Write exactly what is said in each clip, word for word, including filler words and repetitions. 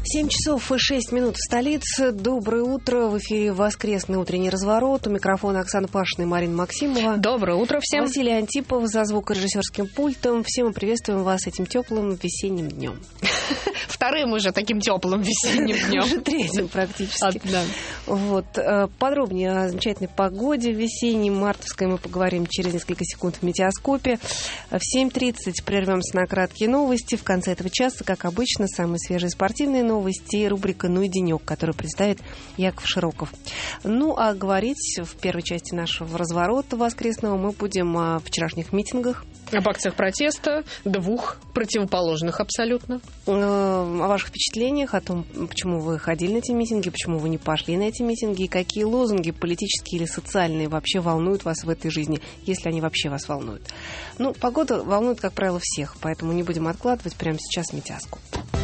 семь часов и шесть минут в столице. Доброе утро. В эфире воскресный утренний разворот. У микрофона Оксана Пашина и Марина Максимова. Доброе утро всем. Василий Антипов за звукорежиссерским пультом. Все мы приветствуем вас этим теплым весенним днем. Вторым уже таким теплым весенним днем. Уже третьим практически. Вот. Подробнее о замечательной погоде весенней, мартовской мы поговорим через несколько секунд в метеоскопе. В семь тридцать прервемся на краткие новости. В конце этого часа, как обычно, самые свежие спортивные новости и рубрика «Ну и денек», которую представит Яков Широков. Ну, а говорить в первой части нашего разворота воскресного мы будем о вчерашних митингах. Об акциях протеста, двух противоположных абсолютно. О ваших впечатлениях, о том, почему вы ходили на эти митинги, почему вы не пошли на эти митинги, и какие лозунги политические или социальные вообще волнуют вас в этой жизни, если они вообще вас волнуют. Ну, погода волнует, как правило, всех, поэтому не будем откладывать прямо сейчас метеоскоп.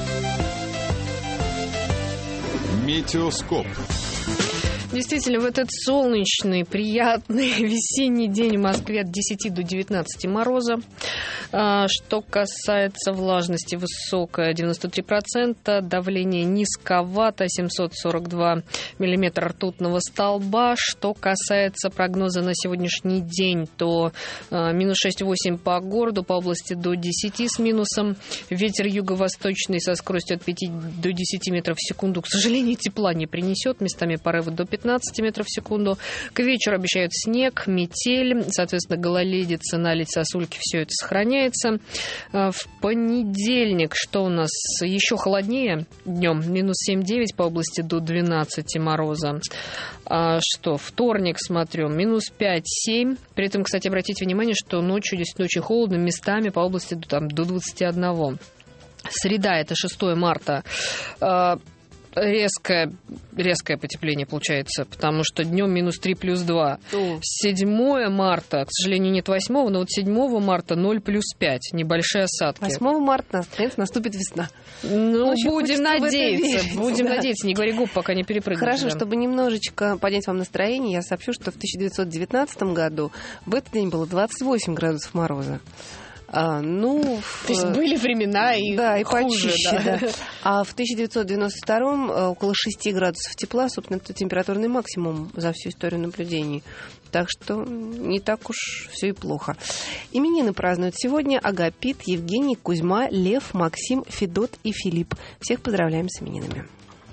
Метеоскоп. Действительно, в этот солнечный, приятный весенний день в Москве от десяти до девятнадцати мороза. Что касается влажности, высокая, девяносто три процента, давление низковато, семьсот сорок два миллиметра ртутного столба. Что касается прогноза на сегодняшний день, то минус шесть-восемь по городу, по области до десяти с минусом. Ветер юго-восточный со скоростью от пяти до десяти метров в секунду, к сожалению, тепла не принесет, местами порывы до пятнадцати метров в секунду. К вечеру обещают снег, метель, соответственно, гололедица, наледь, сосульки, все это сохраняется. В понедельник, что у нас еще холоднее днем, минус семь-девять по области до двенадцати мороза. А что, вторник, смотрю, минус пять-семь. При этом, кстати, обратите внимание, что ночью действительно очень холодно, местами по области там, до двадцати одного. Среда, это шестое марта. Резкое, резкое потепление получается, потому что днем минус три плюс два. седьмое марта, к сожалению, нет восьмого, но вот седьмого марта ноль плюс пять, небольшие осадки. восьмого марта наступит весна. Ну, ну будем надеяться, будем да. надеяться, не говори губ, пока не перепрыгнешь. Хорошо, да. чтобы немножечко поднять вам настроение, я сообщу, что в тысяча девятьсот девятнадцатом году в этот день было двадцать восемь градусов мороза. А, ну, То есть были времена и да, и хуже, почище, да. да. А в тысяча девятьсот девяносто втором около шести градусов тепла, собственно, это температурный максимум за всю историю наблюдений. Так что не так уж все и плохо. Именины празднуют сегодня Агапит, Евгений, Кузьма, Лев, Максим, Федот и Филипп. Всех поздравляем с именинами.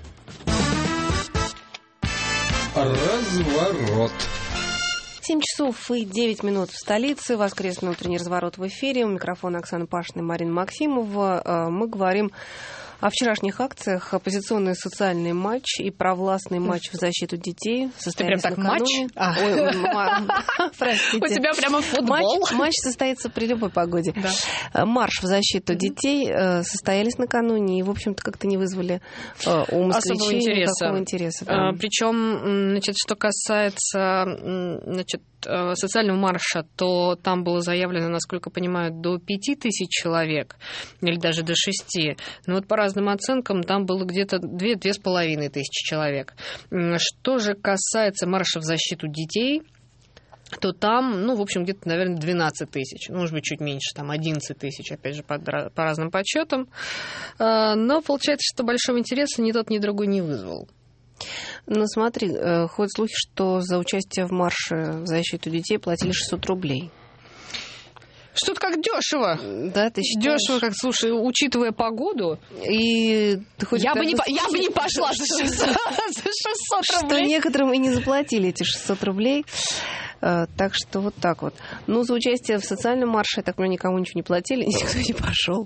Разворот. семь часов и девять минут в столице. Воскресный утренний разворот в эфире. У микрофона Оксана Пашина и Марина Максимова. Мы говорим о вчерашних акциях. Оппозиционный социальный матч и провластный матч в защиту детей. Ты прям так матч? А. Ой, простите. У тебя прямо футбол? Матч, матч состоится при любой погоде. Да. Марш в защиту детей состоялись накануне и, в общем-то, как-то не вызвали у москвичей никакого интереса. Да. Причем, значит, что касается, значит, социального марша, то там было заявлено, насколько понимаю, до пяти тысяч человек, или даже до шести. Но вот по разным оценкам там было где-то две-две с половиной тысячи человек. Что же касается марша в защиту детей, то там, ну, в общем, где-то, наверное, двенадцать тысяч. Ну, может быть, чуть меньше, там одиннадцать тысяч, опять же, по, по разным подсчетам. Но получается, что большого интереса ни тот, ни другой не вызвал. Ну, смотри, ходят слухи, что за участие в марше в защиту детей платили шестьсот рублей. Что-то как дешево. Да, ты считаешь? Дешево, как, слушай, учитывая погоду. И ты хоть я, бы не, я бы не пошла за шестьсот рублей. Что некоторым и не заплатили эти шестьсот рублей. Так что вот так вот. Ну, за участие в социальном марше, я так понимаю, никому ничего не платили, никто не пошел.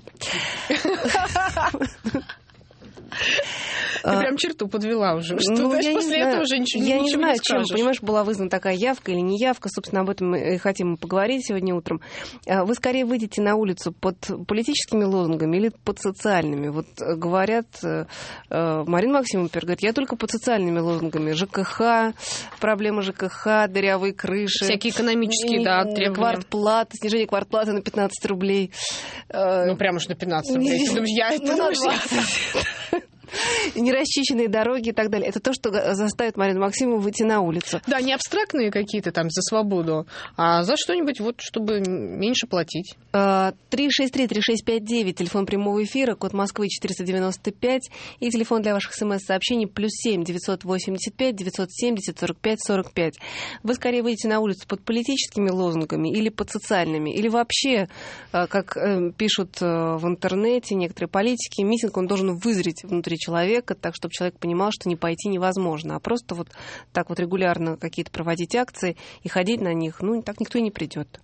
Ты прям черту подвела уже. Что ну, значит, я после не этого знаю. уже ничего, я ничего не знаю, не скажешь. чем, понимаешь, была вызвана такая явка или не явка. Собственно, об этом мы и хотим поговорить сегодня утром. Вы скорее выйдете на улицу под политическими лозунгами или под социальными? Вот говорят, Марина Максимовна говорит, я только под социальными лозунгами. ЖКХ, проблема ЖКХ, дырявые крыши. Всякие экономические, да, требования. Квартплата, снижение квартплаты на пятнадцать рублей. Ну, прямо уж на пятнадцать рублей. Я это на двадцать. нерасчищенные дороги и так далее. Это то, что заставит Марину Максимову выйти на улицу. Да, не абстрактные какие-то там за свободу, а за что-нибудь, вот, чтобы меньше платить. три шесть три три шесть пять девять, телефон прямого эфира, код Москвы четыреста девяносто пять, и телефон для ваших смс-сообщений плюс семь девятьсот восемьдесят пять девятьсот семьдесят сорок пять сорок пять. Вы скорее выйдете на улицу под политическими лозунгами или под социальными, или вообще, как пишут в интернете некоторые политики, митинг, он должен вызреть внутри человека, так, чтобы человек понимал, что не пойти невозможно, а просто вот так вот регулярно какие-то проводить акции и ходить на них, ну, так никто и не придет.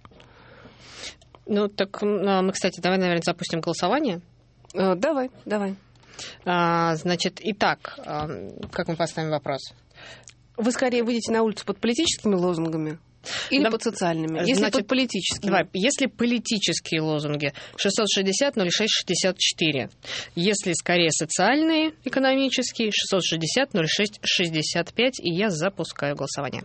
Ну, так мы, кстати, давай, наверное, запустим голосование. Давай, давай. А, значит, итак, как мы поставим вопрос? Вы скорее выйдете на улицу под политическими лозунгами или да, под социальными? Если значит, под политическими. Давай, если политические лозунги шестьсот шестьдесят ноль шесть шестьдесят четыре. Если скорее социальные, экономические шестьсот шестьдесят ноль шесть шестьдесят пять. И я запускаю голосование.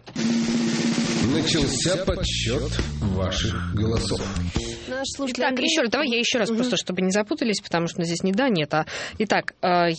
Начался подсчет ваших голосов. Итак, еще раз, давай я еще раз, угу. просто чтобы не запутались, потому что здесь не да, нет. А... Итак,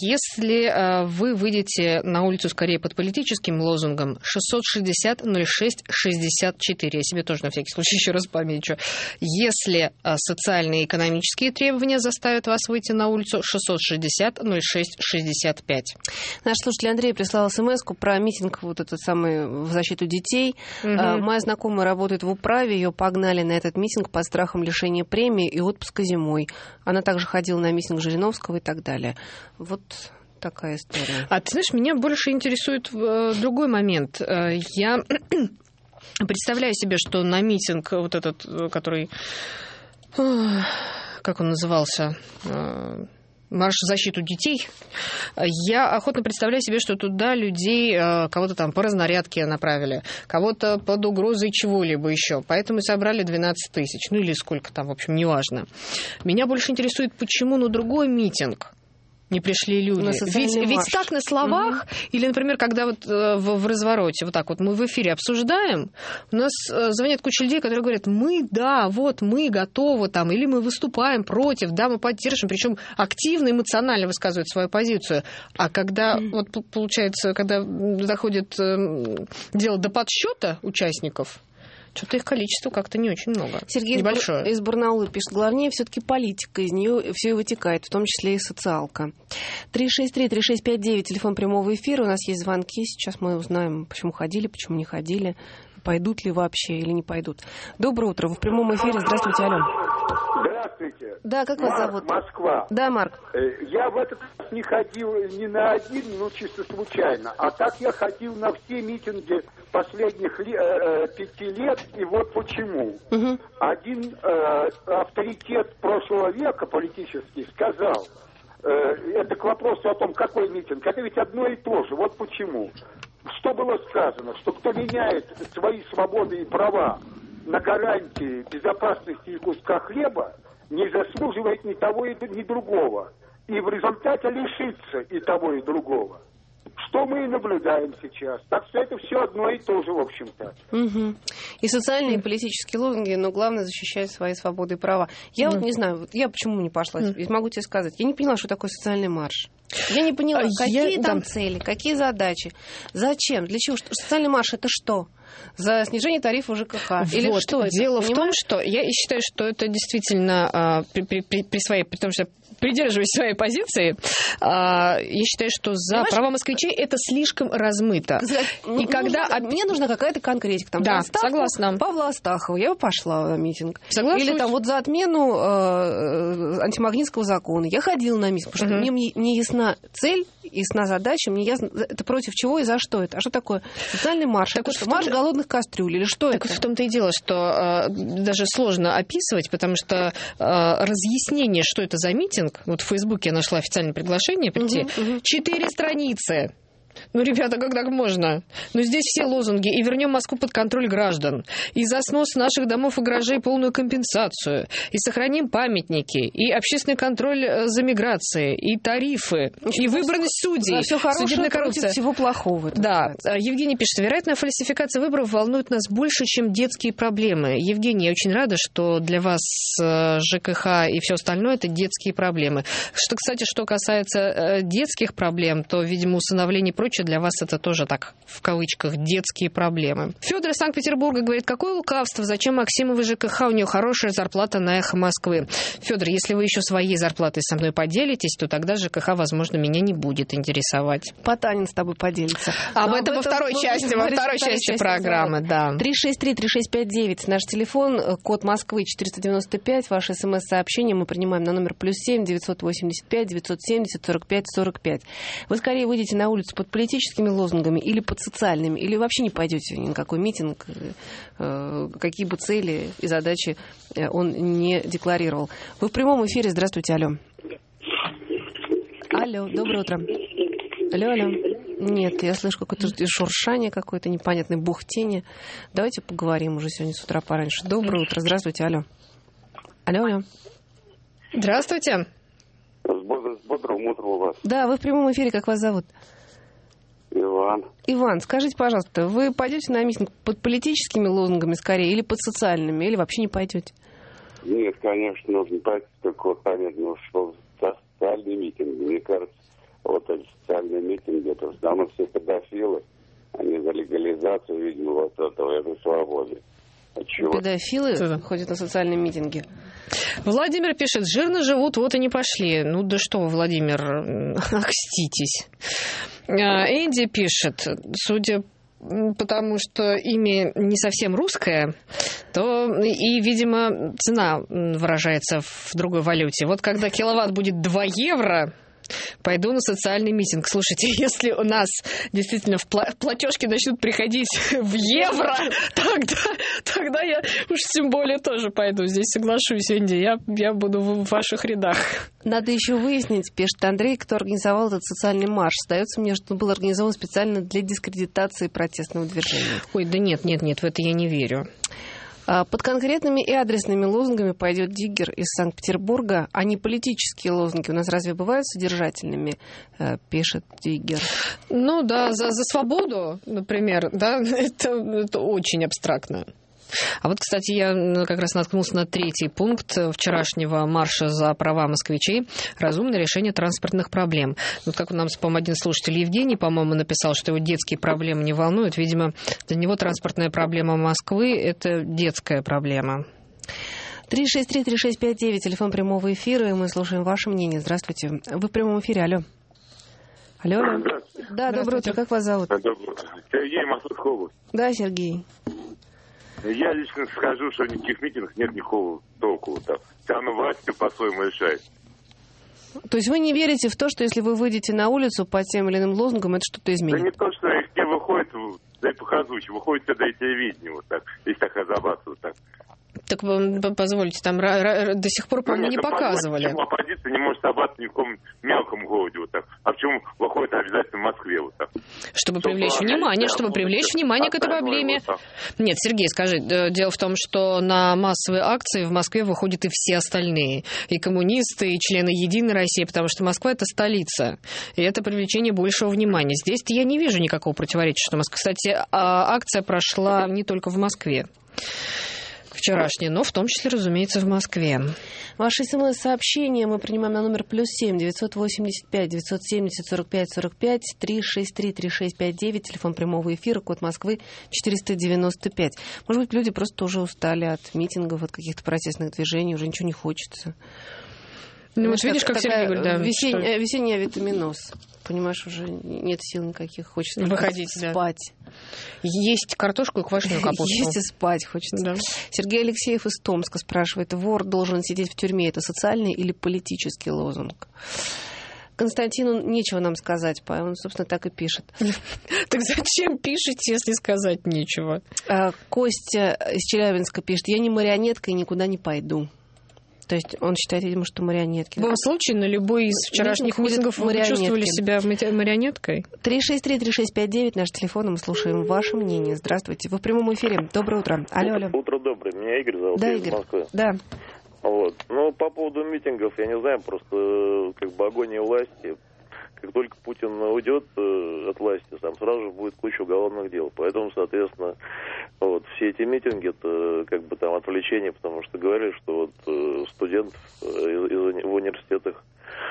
если вы выйдете на улицу скорее под политическим лозунгом, шестьсот шестьдесят ноль шесть шестьдесят четыре. Я себе тоже на всякий случай еще раз помечу. Если социальные и экономические требования заставят вас выйти на улицу, шестьсот шестьдесят ноль шесть шестьдесят пять. Наш слушатель Андрей прислал смс-ку про митинг вот этот самый в защиту детей. Угу. Моя знакомая работает в управе, ее погнали на этот митинг под страхом лишения премии и отпуска зимой. Она также ходила на митинг Жириновского и так далее. Вот такая история. А ты знаешь, меня больше интересует э, другой момент. Э, я представляю себе, что на митинг вот этот, который... Э, как он назывался... Э, марш в защиту детей. Я охотно представляю себе, что туда людей, кого-то там по разнарядке направили, кого-то под угрозой чего-либо еще. Поэтому собрали двенадцать тысяч. Ну или сколько там, в общем, неважно. Меня больше интересует, почему на другой митинг не пришли люди. Ведь, ведь так на словах, угу. или, например, когда вот э, в, в развороте, вот так вот мы в эфире обсуждаем, у нас э, звонят куча людей, которые говорят, мы, да, вот, мы готовы там, или мы выступаем против, да, мы поддержим, причем активно, эмоционально высказывают свою позицию. А когда, mm. вот получается, когда доходит э, дело до подсчета участников, что-то их количество как-то не очень много. Сергей Небольшое. из Барнаула пишет, главнее все-таки политика, из нее все и вытекает, в том числе и социалка. три шесть три три шесть пять девять, телефон прямого эфира, у нас есть звонки, сейчас мы узнаем, почему ходили, почему не ходили, пойдут ли вообще или не пойдут. Доброе утро, вы в прямом эфире, здравствуйте, алло. Здравствуйте. Да, как вас Марк, зовут? Москва. Да, Марк. Я в этот раз не ходил ни на один, ну, чисто случайно. А так я ходил на все митинги последних э, пяти лет. И вот почему. Угу. Один э, авторитет прошлого века политический сказал, э, это к вопросу о том, какой митинг. Это ведь одно и то же. Вот почему. Что было сказано? Что кто меняет свои свободы и права на гарантии безопасности и куска хлеба, не заслуживает ни того, ни другого. И в результате лишится и того, и другого. Что мы и наблюдаем сейчас. Так что это все одно и то же, в общем-то. Угу. И социальные, и политические лозунги, но главное защищать свои свободы и права. Я угу. вот не знаю, я почему не пошла, угу. могу тебе сказать. Я не поняла, что такое социальный марш. Я не поняла, а какие я, там да. цели, какие задачи, зачем, для чего. Социальный марш — это что? За снижение тарифа ЖКХ? Вот. Или что это? Дело Понимаешь? в том, что я считаю, что это действительно а, при, при, при, при своей, при том, что придерживаюсь своей позиции, а, я считаю, что за Понимаешь? права москвичей это слишком размыто. За... И когда... Нужна, мне нужна какая-то конкретика. Там, да, согласна. Павла Астахова, я бы пошла на митинг. Согласна. Или там вот за отмену э, антимагнитского закона. Я ходила на митинг, потому что угу. мне не ясна цель, ясна задача, мне ясно, это против чего и за что это. А что такое социальный марш? Так это вот что, марш голодных кастрюль или что так это? Вот в том-то и дело, что э, даже сложно описывать, потому что э, разъяснение, что это за митинг, вот в Фейсбуке я нашла официальное приглашение прийти, угу, угу. четыре страницы. Ну, ребята, как так можно? Ну, здесь все лозунги. И вернем Москву под контроль граждан. И за снос наших домов и гаражей полную компенсацию. И сохраним памятники. И общественный контроль за миграцией. И тарифы. И выборность судей. Все хорошее против всего плохого. Да. Евгений пишет. Вероятно, фальсификация выборов волнует нас больше, чем детские проблемы. Евгений, я очень рада, что для вас ЖКХ и все остальное это детские проблемы. Что, кстати, что касается детских проблем, то, видимо, усыновление и прочее для вас это тоже так, в кавычках, детские проблемы. Федор из Санкт-Петербурга говорит, какое лукавство, зачем Максимовой ЖКХ, у нее хорошая зарплата на Эхо Москвы. Федор, если вы еще своей зарплатой со мной поделитесь, то тогда ЖКХ, возможно, меня не будет интересовать. Потанин с тобой поделится. Об этом во второй части, во второй части программы, да. три шесть три три шесть пять девять наш телефон, код Москвы четыреста девяносто пять, ваше смс-сообщение мы принимаем на номер плюс семь девятьсот восемьдесят пять девятьсот семьдесят сорок пять сорок пять. Вы скорее выйдете на улицу под политическими лозунгами или под социальными, или вообще не пойдете ни на какой митинг, какие бы цели и задачи он не декларировал. Вы в прямом эфире. Здравствуйте, алло. Алло, доброе утро. Алло, алло. Нет, я слышу какое-то шуршание, какое-то непонятное бухтение. Давайте поговорим уже сегодня с утра пораньше. Доброе утро. Здравствуйте, алло. Алло, алло. Здравствуйте. С бодрым утром у вас. Да, вы в прямом эфире. Как вас зовут? Иван. Иван, скажите, пожалуйста, вы пойдете на митинг под политическими лозунгами скорее или под социальными, или вообще не пойдете? Нет, конечно, нужно пойти, только вот понятно, что социальный митинг. Мне кажется, вот эти социальные митинги, это в основном все педофилы, они за легализацию, видимо, вот этого, этой свободы. Отчего? Педофилы Что? ходят на социальные митинги. Владимир пишет, жирно живут, вот и не пошли. Ну да что вы, Владимир, окститесь. Энди пишет, судя потому что имя не совсем русское, то и, видимо, цена выражается в другой валюте. Вот когда киловатт будет два евро... Пойду на социальный митинг. Слушайте, если у нас действительно в платежки начнут приходить в евро, тогда, тогда я уж тем более тоже пойду. Здесь соглашусь, Энди, я, я буду в ваших рядах. Надо еще выяснить, пишет Андрей, кто организовал этот социальный марш. Сдается мне, что он был организован специально для дискредитации протестного движения. Ой, да нет, нет, нет, в это я не верю. Под конкретными и адресными лозунгами пойдет Диггер из Санкт-Петербурга, а не политические лозунги. У нас разве бывают содержательными, пишет Диггер? Ну да, за, за свободу, например, да, это, это очень абстрактно. А вот, кстати, я как раз наткнулся на третий пункт вчерашнего марша за права москвичей. Разумное решение транспортных проблем. Вот как у нас, по-моему, один слушатель Евгений, по-моему, написал, что его детские проблемы не волнуют. Видимо, для него транспортная проблема Москвы – это детская проблема. три шесть три три шесть пять девять, телефон прямого эфира, и мы слушаем ваше мнение. Здравствуйте. Вы в прямом эфире, алло. Алло, алло. Да, доброе утро. Как вас зовут? Сергей, Московская область. Да, Сергей. Я лично скажу, что никаких митингов нет никакого толку. Все равно власть по-своему решает. То есть вы не верите в то, что если вы выйдете на улицу по тем или иным лозунгам, это что-то изменит? Да не то, что их не выходит, да и показуще, выходит тогда и телевидение, вот так, если так разобраться, вот так. Так позвольте, там до сих пор, по-моему, не показывали. Почему оппозиция не может собраться ни в каком мелком городе, вот так? А почему выходит обязательно в Москве, вот так? Чтобы привлечь внимание, чтобы привлечь внимание к этой проблеме. Нет, Сергей, скажи, дело в том, что на массовые акции в Москве выходят и все остальные. И коммунисты, и члены Единой России, потому что Москва – это столица. И это привлечение большего внимания. Здесь-то я не вижу никакого противоречия, что Москва. Кстати, акция прошла не только в Москве. Вчерашнее, но в том числе, разумеется, в Москве. Ваши смс-сообщения мы принимаем на номер плюс семь девятьсот восемьдесят пять девятьсот семьдесят сорок пять сорок пять, три шесть три три шесть пять девять, телефон прямого эфира, код Москвы четыреста девяносто пять. Может быть, люди просто уже устали от митингов, от каких-то протестных движений, уже ничего не хочется. Ну, вот видишь, как Сергей говорит, да. Весень, что... Весенний авитаминоз. Понимаешь, уже нет сил никаких, хочется выходить, спать. Да. Есть картошку и квашеную капусту. Есть и спать хочется. Да. Сергей Алексеев из Томска спрашивает, вор должен сидеть в тюрьме, это социальный или политический лозунг? Константину нечего нам сказать, он, собственно, так и пишет. Так зачем пишете, если сказать нечего? Костя из Челябинска пишет, я не марионетка и никуда не пойду. То есть он считает, видимо, что марионетки. В любом случае, на любой из вчерашних митингов вы чувствовали себя марионеткой? три шесть три три шесть пять девять, наш телефон, мы слушаем ваше мнение. Здравствуйте, вы в прямом эфире. Доброе утро. Алло, алло. Утро доброе. Меня Игорь зовут, да, из Игорь. Москвы. Да. Вот. Ну, по поводу митингов, я не знаю, просто как бы агония власти. Как только Путин уйдет э, от власти, там сразу же будет куча уголовных дел. Поэтому, соответственно, вот, все эти митинги, это как бы там отвлечение, потому что говорили, что вот э, студентов э, из, из, в университетах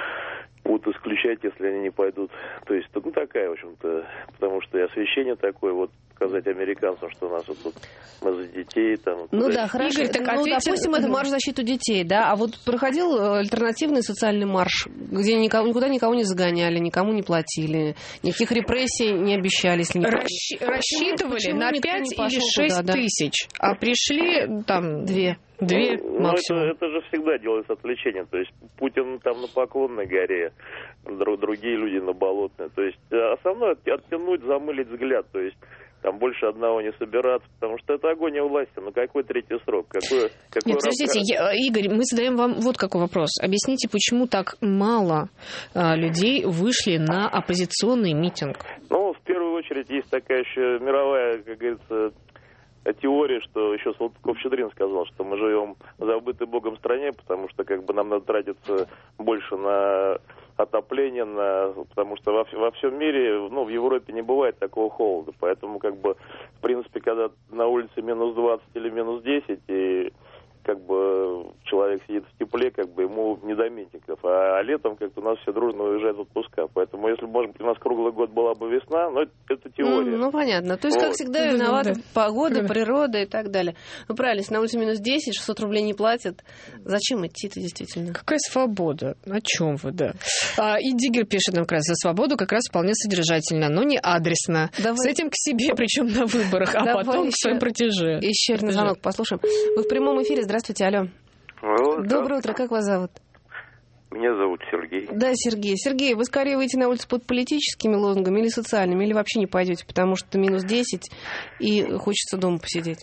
будут исключать, если они не пойдут. То есть, ну, такая, в общем-то, потому что и освещение такое, вот, показать американцам, что у нас вот тут мы за детей, там... Ну да, хорошо. Игорь, так ну, ответил... допустим, это марш в защиту детей, да, а вот проходил альтернативный социальный марш, где никого, никуда никого не загоняли, никому не платили, никаких репрессий не обещали. Если не... Расщ... Рассчитывали почему, на пять или шесть туда, тысяч, да? А пришли там... Две. Две ну, максимум. Это, это же всегда делается отвлечение. То есть Путин там на Поклонной горе, другие люди на Болотной. То есть основное оттянуть, замылить взгляд. То есть там больше одного не собираться, потому что это агония власти. Ну какой третий срок? Какой, какой Нет, подождите, я, Игорь, мы задаем вам вот какой вопрос. Объясните, почему так мало а, людей вышли на оппозиционный митинг? Ну, в первую очередь, есть такая еще мировая, как говорится, теория, что еще Салтыков-Щедрин сказал, что мы живем в забытой Богом стране, потому что как бы нам надо тратиться больше на отопление, на... потому что во, во всем мире, ну, в Европе не бывает такого холода, поэтому как бы, в принципе, когда на улице минус двадцать или минус десять, и как бы человек сидит в тепле, как бы ему не до митингов. А, а летом как-то у нас все дружно уезжают в отпуска. Поэтому, если, может быть, у нас круглый год была бы весна, но это, это теория. Ну, ну, понятно. То есть, вот. Как всегда, виновата да. погода, да. природа и так далее. Ну, правильно, если на улице минус десять, шестьсот рублей не платят, зачем идти-то действительно? Какая свобода? О чем вы, да? А, и Диггер пишет нам как раз, за свободу как раз вполне содержательно, но не адресно. Давай. С этим к себе, причем на выборах, а Давай потом еще... к своим протеже. Еще один звонок послушаем. Вы в прямом эфире. Здравствуйте, алло. Алло, доброе утро, как вас зовут? Меня зовут Сергей. Да, Сергей. Сергей, вы скорее выйдете на улицу под политическими лозунгами или социальными, или вообще не пойдете, потому что минус десять и хочется дома посидеть?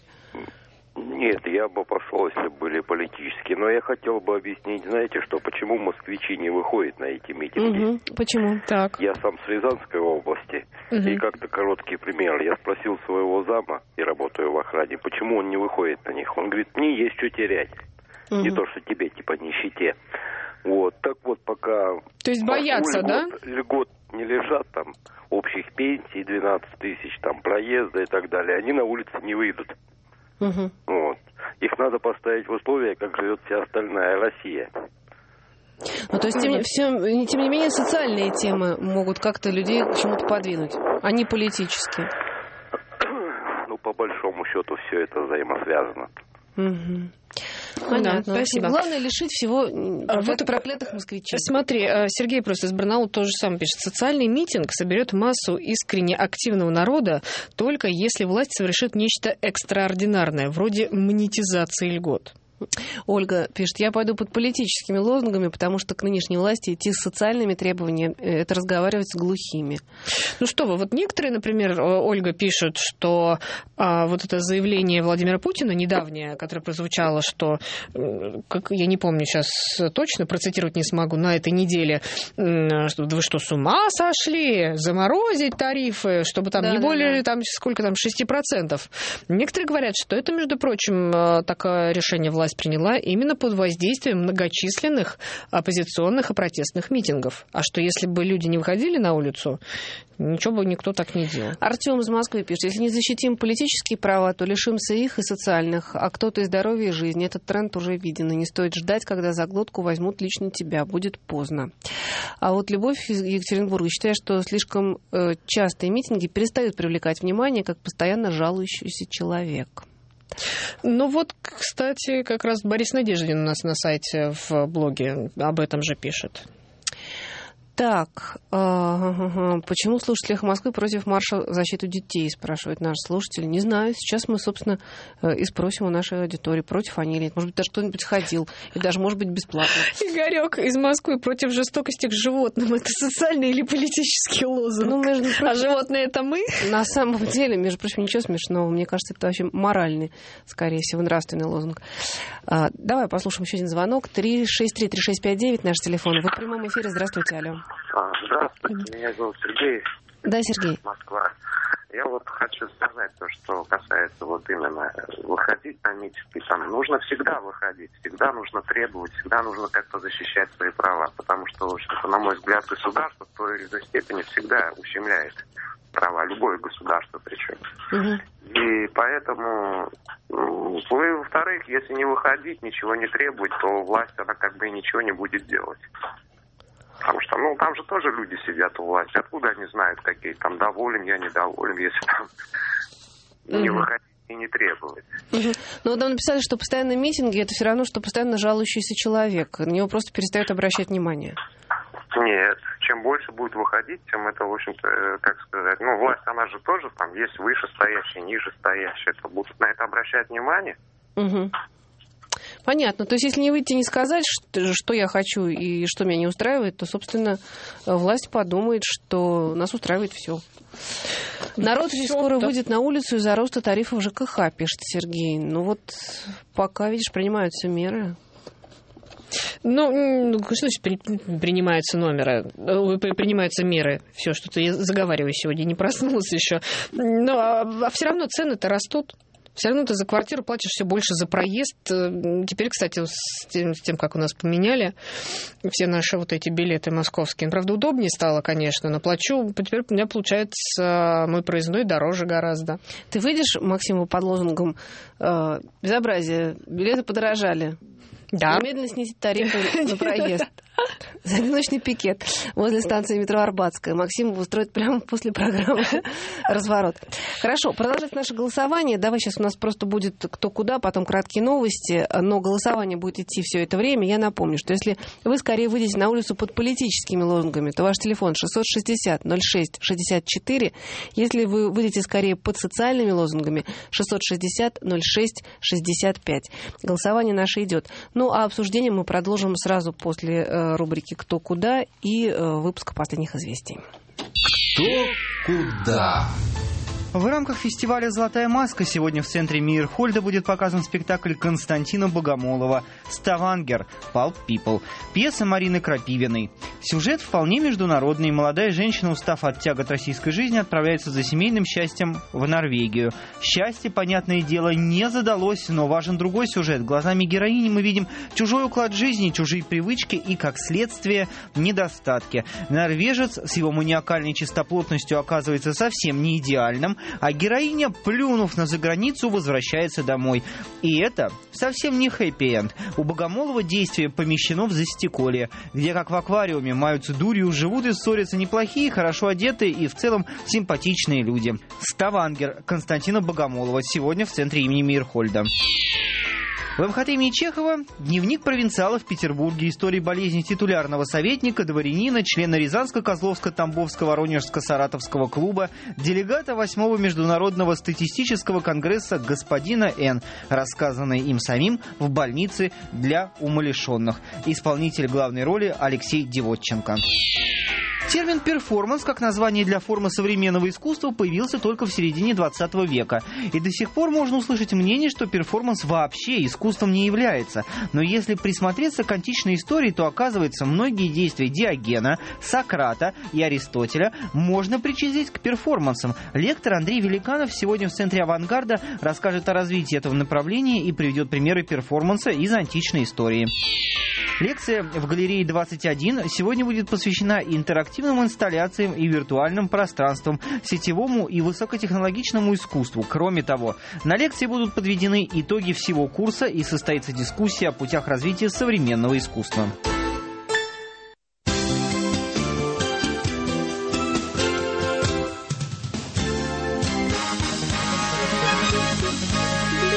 Нет, я бы пошел, если были политические. Но я хотел бы объяснить, знаете, что почему москвичи не выходят на эти митинги. Угу. Почему? Так. Я сам с Рязанской области. Угу. И как-то короткий пример. Я спросил своего зама, и работаю в охране, почему он не выходит на них. Он говорит, мне есть что терять. Угу. Не то, что тебе, типа, нищете. Вот, так вот пока... То есть боятся, льгот, да? Льгот не лежат, там, общих пенсий, двенадцать тысяч, там, проезда и так далее. Они на улице не выйдут. Угу. Вот. Их надо поставить в условия, как живет вся остальная Россия. Ну, то есть, тем, все, тем не менее, социальные темы могут как-то людей к чему-то подвинуть, а не политические. Ну, по большому счету, все это взаимосвязано. Угу. Понятно. Да, спасибо. Главное лишить всего а вот этих проклятых москвичей. Смотри, Сергей просто из Барнаула тоже сам пишет. Социальный митинг соберет массу искренне активного народа, только если власть совершит нечто экстраординарное, вроде монетизации льгот. Ольга пишет, я пойду под политическими лозунгами, потому что к нынешней власти идти с социальными требованиями, это разговаривать с глухими. Ну что вы, вот некоторые, например, Ольга пишет, что а, вот это заявление Владимира Путина недавнее, которое прозвучало, что, как я не помню сейчас точно, процитировать не смогу, на этой неделе, что вы что, с ума сошли? Заморозить тарифы, чтобы там да, не да, более, да. там сколько там, шесть процентов. Некоторые говорят, что это, между прочим, такое решение власти приняла именно под воздействием многочисленных оппозиционных и протестных митингов. А что если бы люди не выходили на улицу, ничего бы никто так не делал. Артем из Москвы пишет, если не защитим политические права, то лишимся их и социальных, а кто-то и здоровья, и жизни. Этот тренд уже виден, и не стоит ждать, когда за глотку возьмут лично тебя. Будет поздно. А вот Любовь из Екатеринбурга считает, что слишком э, частые митинги перестают привлекать внимание, как постоянно жалующийся человек. Ну вот, кстати, как раз Борис Надеждин у нас на сайте в блоге об этом же пишет. Так, а, почему слушатели «Эхо Москвы» против марша в защиту детей, спрашивает наш слушатель. Не знаю, сейчас мы, собственно, и спросим у нашей аудитории, против они или нет. Может быть, даже кто-нибудь ходил, и даже, может быть, бесплатно. Игорёк из Москвы против жестокости к животным. Это социальный или политический лозунг? Ну, между прочим, а животные это мы? На самом деле, между прочим, ничего смешного. Мне кажется, это вообще моральный, скорее всего, нравственный лозунг. А, давай послушаем еще один звонок. три шесть три три шесть пять девять наш телефон. Вы в прямом эфире. Здравствуйте, алло. Здравствуйте, меня зовут Сергей. Да, Сергей. Москва. Я вот хочу сказать то, что касается вот именно выходить на митинги. Там нужно всегда выходить, всегда нужно требовать, всегда нужно как-то защищать свои права. Потому что, в общем-то, на мой взгляд, государство в той или иной степени всегда ущемляет права, любое государство причем. Угу. И поэтому, ну, во-вторых, если не выходить, ничего не требовать, то власть, она как бы и ничего не будет делать. Потому что, ну, там же тоже люди сидят у власти. Откуда они знают, какие там доволен, я недоволен, если там mm-hmm. не выходить и не требовать. Mm-hmm. Ну, вот нам написали, что постоянные митинги — это все равно, что постоянно жалующийся человек. На него просто перестают обращать внимание. Нет. Чем больше будет выходить, тем это, в общем-то, как сказать, ну, власть, она же тоже там есть вышестоящие, нижестоящие. Это будут на это обращать внимание. Угу. Понятно. То есть, если не выйти и не сказать, что, что я хочу и что меня не устраивает, то, собственно, власть подумает, что нас устраивает все. Народ ведь скоро выйдет на улицу из-за роста тарифов ЖКХ, пишет Сергей. Ну вот, пока, видишь, принимаются меры. Ну, что значит принимаются номеры, принимаются меры? Все, что-то я заговариваю сегодня, не проснулась еще. Но, а, а все равно цены-то растут. Все равно ты за квартиру платишь все больше за проезд. Теперь, кстати, с тем, с тем, как у нас поменяли все наши вот эти билеты московские. Правда, удобнее стало, конечно, но плачу. Теперь у меня получается мой проездной дороже гораздо. Ты выйдешь, Максиму, под лозунгом э, безобразие, билеты подорожали. Да. Немедленно снизить тарифы на проезд. За одиночный пикет возле станции метро Арбатская. Максим устроит прямо после программы разворот. Хорошо, продолжать наше голосование. Давай сейчас у нас просто будет кто куда, потом краткие новости, но голосование будет идти все это время. Я напомню, что если вы скорее выйдете на улицу под политическими лозунгами, то ваш телефон шестьсот шестьдесят ноль шесть шестьдесят четыре. Если вы выйдете скорее под социальными лозунгами, шестьсот шестьдесят ноль шесть шестьдесят пять. Голосование наше идет. Ну, а обсуждение мы продолжим сразу после э, рубрики «Кто куда» и э, выпуска последних известий. Кто куда? В рамках фестиваля «Золотая маска» сегодня в центре Мейерхольда будет показан спектакль Константина Богомолова «Ставангер. Pulp People». Пьеса Марины Крапивиной. Сюжет вполне международный. Молодая женщина, устав от тягот российской жизни, отправляется за семейным счастьем в Норвегию. Счастье, понятное дело, не задалось, но важен другой сюжет. Глазами героини мы видим чужой уклад жизни, чужие привычки и, как следствие, недостатки. Норвежец с его маниакальной чистоплотностью оказывается совсем не идеальным, а героиня, плюнув на заграницу, возвращается домой. И это совсем не хэппи-энд. У Богомолова действие помещено в застеколье, где, как в аквариуме, маются дурью, живут и ссорятся неплохие, хорошо одетые и в целом симпатичные люди. «Ставангер» Константина Богомолова сегодня в центре имени Мейерхольда. В эм ха тэ имени Чехова дневник провинциала в Петербурге. Истории болезни титулярного советника, дворянина, члена Рязанско-Козловско-Тамбовского, Воронежско-Саратовского клуба, делегата восьмого международного статистического конгресса господина Н., рассказанные им самим в больнице для умалишенных. Исполнитель главной роли Алексей Девотченко. Термин «перформанс» как название для формы современного искусства появился только в середине двадцатого века. И до сих пор можно услышать мнение, что перформанс вообще искусством не является. Но если присмотреться к античной истории, то оказывается, многие действия Диогена, Сократа и Аристотеля можно причислить к перформансам. Лектор Андрей Великанов сегодня в Центре Авангарда расскажет о развитии этого направления и приведет примеры перформанса из античной истории. Лекция в галерее двадцать один сегодня будет посвящена интерактивным инсталляциям и виртуальным пространствам, сетевому и высокотехнологичному искусству. Кроме того, на лекции будут подведены итоги всего курса и состоится дискуссия о путях развития современного искусства.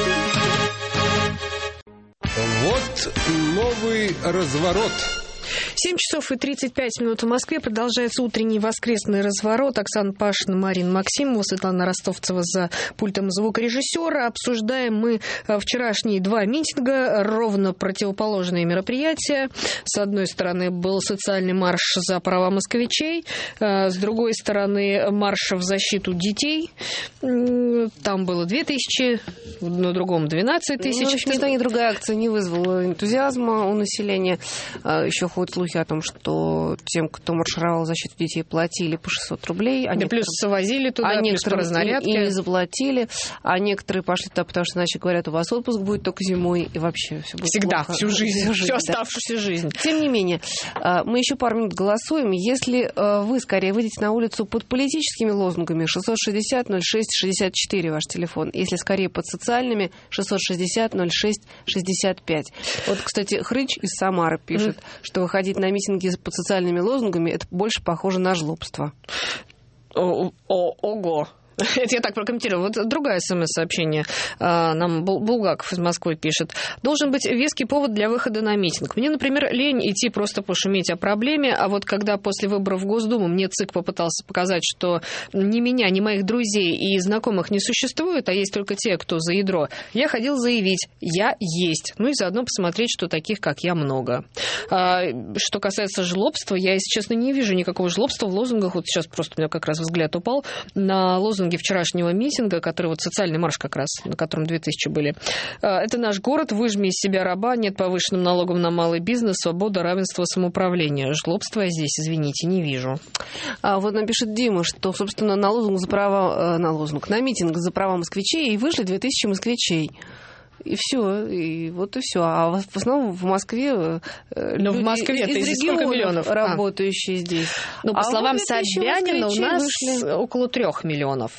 Вот новый разворот. семь часов и тридцать пять минут в Москве. Продолжается утренний воскресный разворот. Оксана Пашина, Марина Максимова, Светлана Ростовцева за пультом звукорежиссера. Обсуждаем мы вчерашние два митинга, ровно противоположные мероприятия. С одной стороны был социальный марш за права москвичей, с другой стороны марш в защиту детей. Там было две тысячи, на другом двенадцать тысяч. Ну, ни та, ни другая акция не вызвала энтузиазма у населения. Еще ходят слухи о том, что тем, кто маршировал в защиту детей, платили по шестьсот рублей. А да плюс возили туда, а плюс по разнарядке. И не заплатили. А некоторые пошли туда, потому что, иначе говорят, у вас отпуск будет только зимой, и вообще все будет всегда, плохо. всю жизнь, всю, жизнь, всю да. оставшуюся жизнь. Тем не менее, мы еще пару минут голосуем. Если вы скорее выйдете на улицу под политическими лозунгами, шестьсот шестьдесят ноль шесть шестьдесят четыре ваш телефон. Если скорее под социальными, шестьсот шестьдесят ноль шесть шестьдесят пять. Вот, кстати, Хрыч из Самары пишет, mm. что выходить на митинги под социальными лозунгами, это больше похоже на жлобство. О- о- ого! Это я так прокомментирую. Вот другое смс-сообщение. Нам Булгаков из Москвы пишет. Должен быть веский повод для выхода на митинг. Мне, например, лень идти просто пошуметь о проблеме, а вот когда после выборов в Госдуму мне ЦИК попытался показать, что ни меня, ни моих друзей и знакомых не существует, а есть только те, кто за ядро, я ходил заявить, я есть. Ну и заодно посмотреть, что таких, как я, много. Что касается жлобства, я, если честно, не вижу никакого жлобства в лозунгах. Вот сейчас просто у меня как раз взгляд упал на лозунг вчерашнего митинга, который вот социальный марш как раз, на котором две тысячи были. Это наш город, выжми из себя раба, нет повышенным налогом на малый бизнес, свобода, равенство, самоуправление. Жлобства я здесь, извините, не вижу. А вот нам пишет Дима, что, собственно, на лозунг за права, на лозунг, на митинг за права москвичей и вышли две тысячи москвичей. И все, и вот и все. А в основном в Москве Но люди в Москве из, из сколько миллионов работающие а. здесь. Ну, по а словам вот Собянина, у нас вышли. около трех миллионов,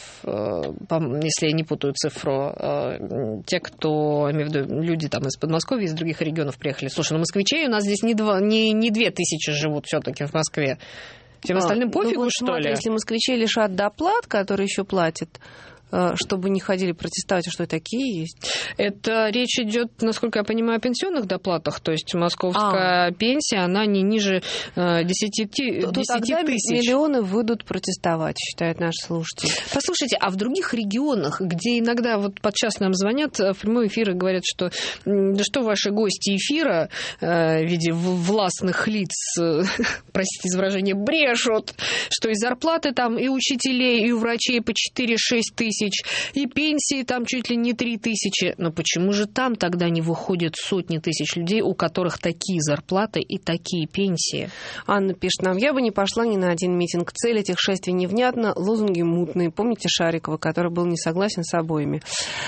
если я не путаю цифру, те, кто, имею в виду, люди там из Подмосковья, из других регионов приехали. Слушай, ну москвичей у нас здесь не, два, не, не две тысячи живут все-таки в Москве. Всем а, остальным пофигу, ну вот что смотри, ли? Если москвичей лишат доплат, которые еще платят, чтобы не ходили протестовать, а что и такие есть? Это речь идет, насколько я понимаю, о пенсионных доплатах. То есть московская а. пенсия, она не ниже десяти тысяч. Тогда миллионы выйдут протестовать, считает наш слушатель. Послушайте, а в других регионах, где иногда вот подчас нам звонят в прямой эфир и говорят, что да что ваши гости эфира в виде властных лиц, простите за выражение, брешут, что и зарплаты там и учителей, и у врачей по четыре-шесть тысяч, и пенсии там чуть ли не три тысячи. Но почему же там тогда не выходят сотни тысяч людей, у которых такие зарплаты и такие пенсии? Анна пишет нам, я бы не пошла ни на один митинг. Цель этих шествий невнятна, лозунги мутные. Помните Шарикова, который был не согласен с обоими?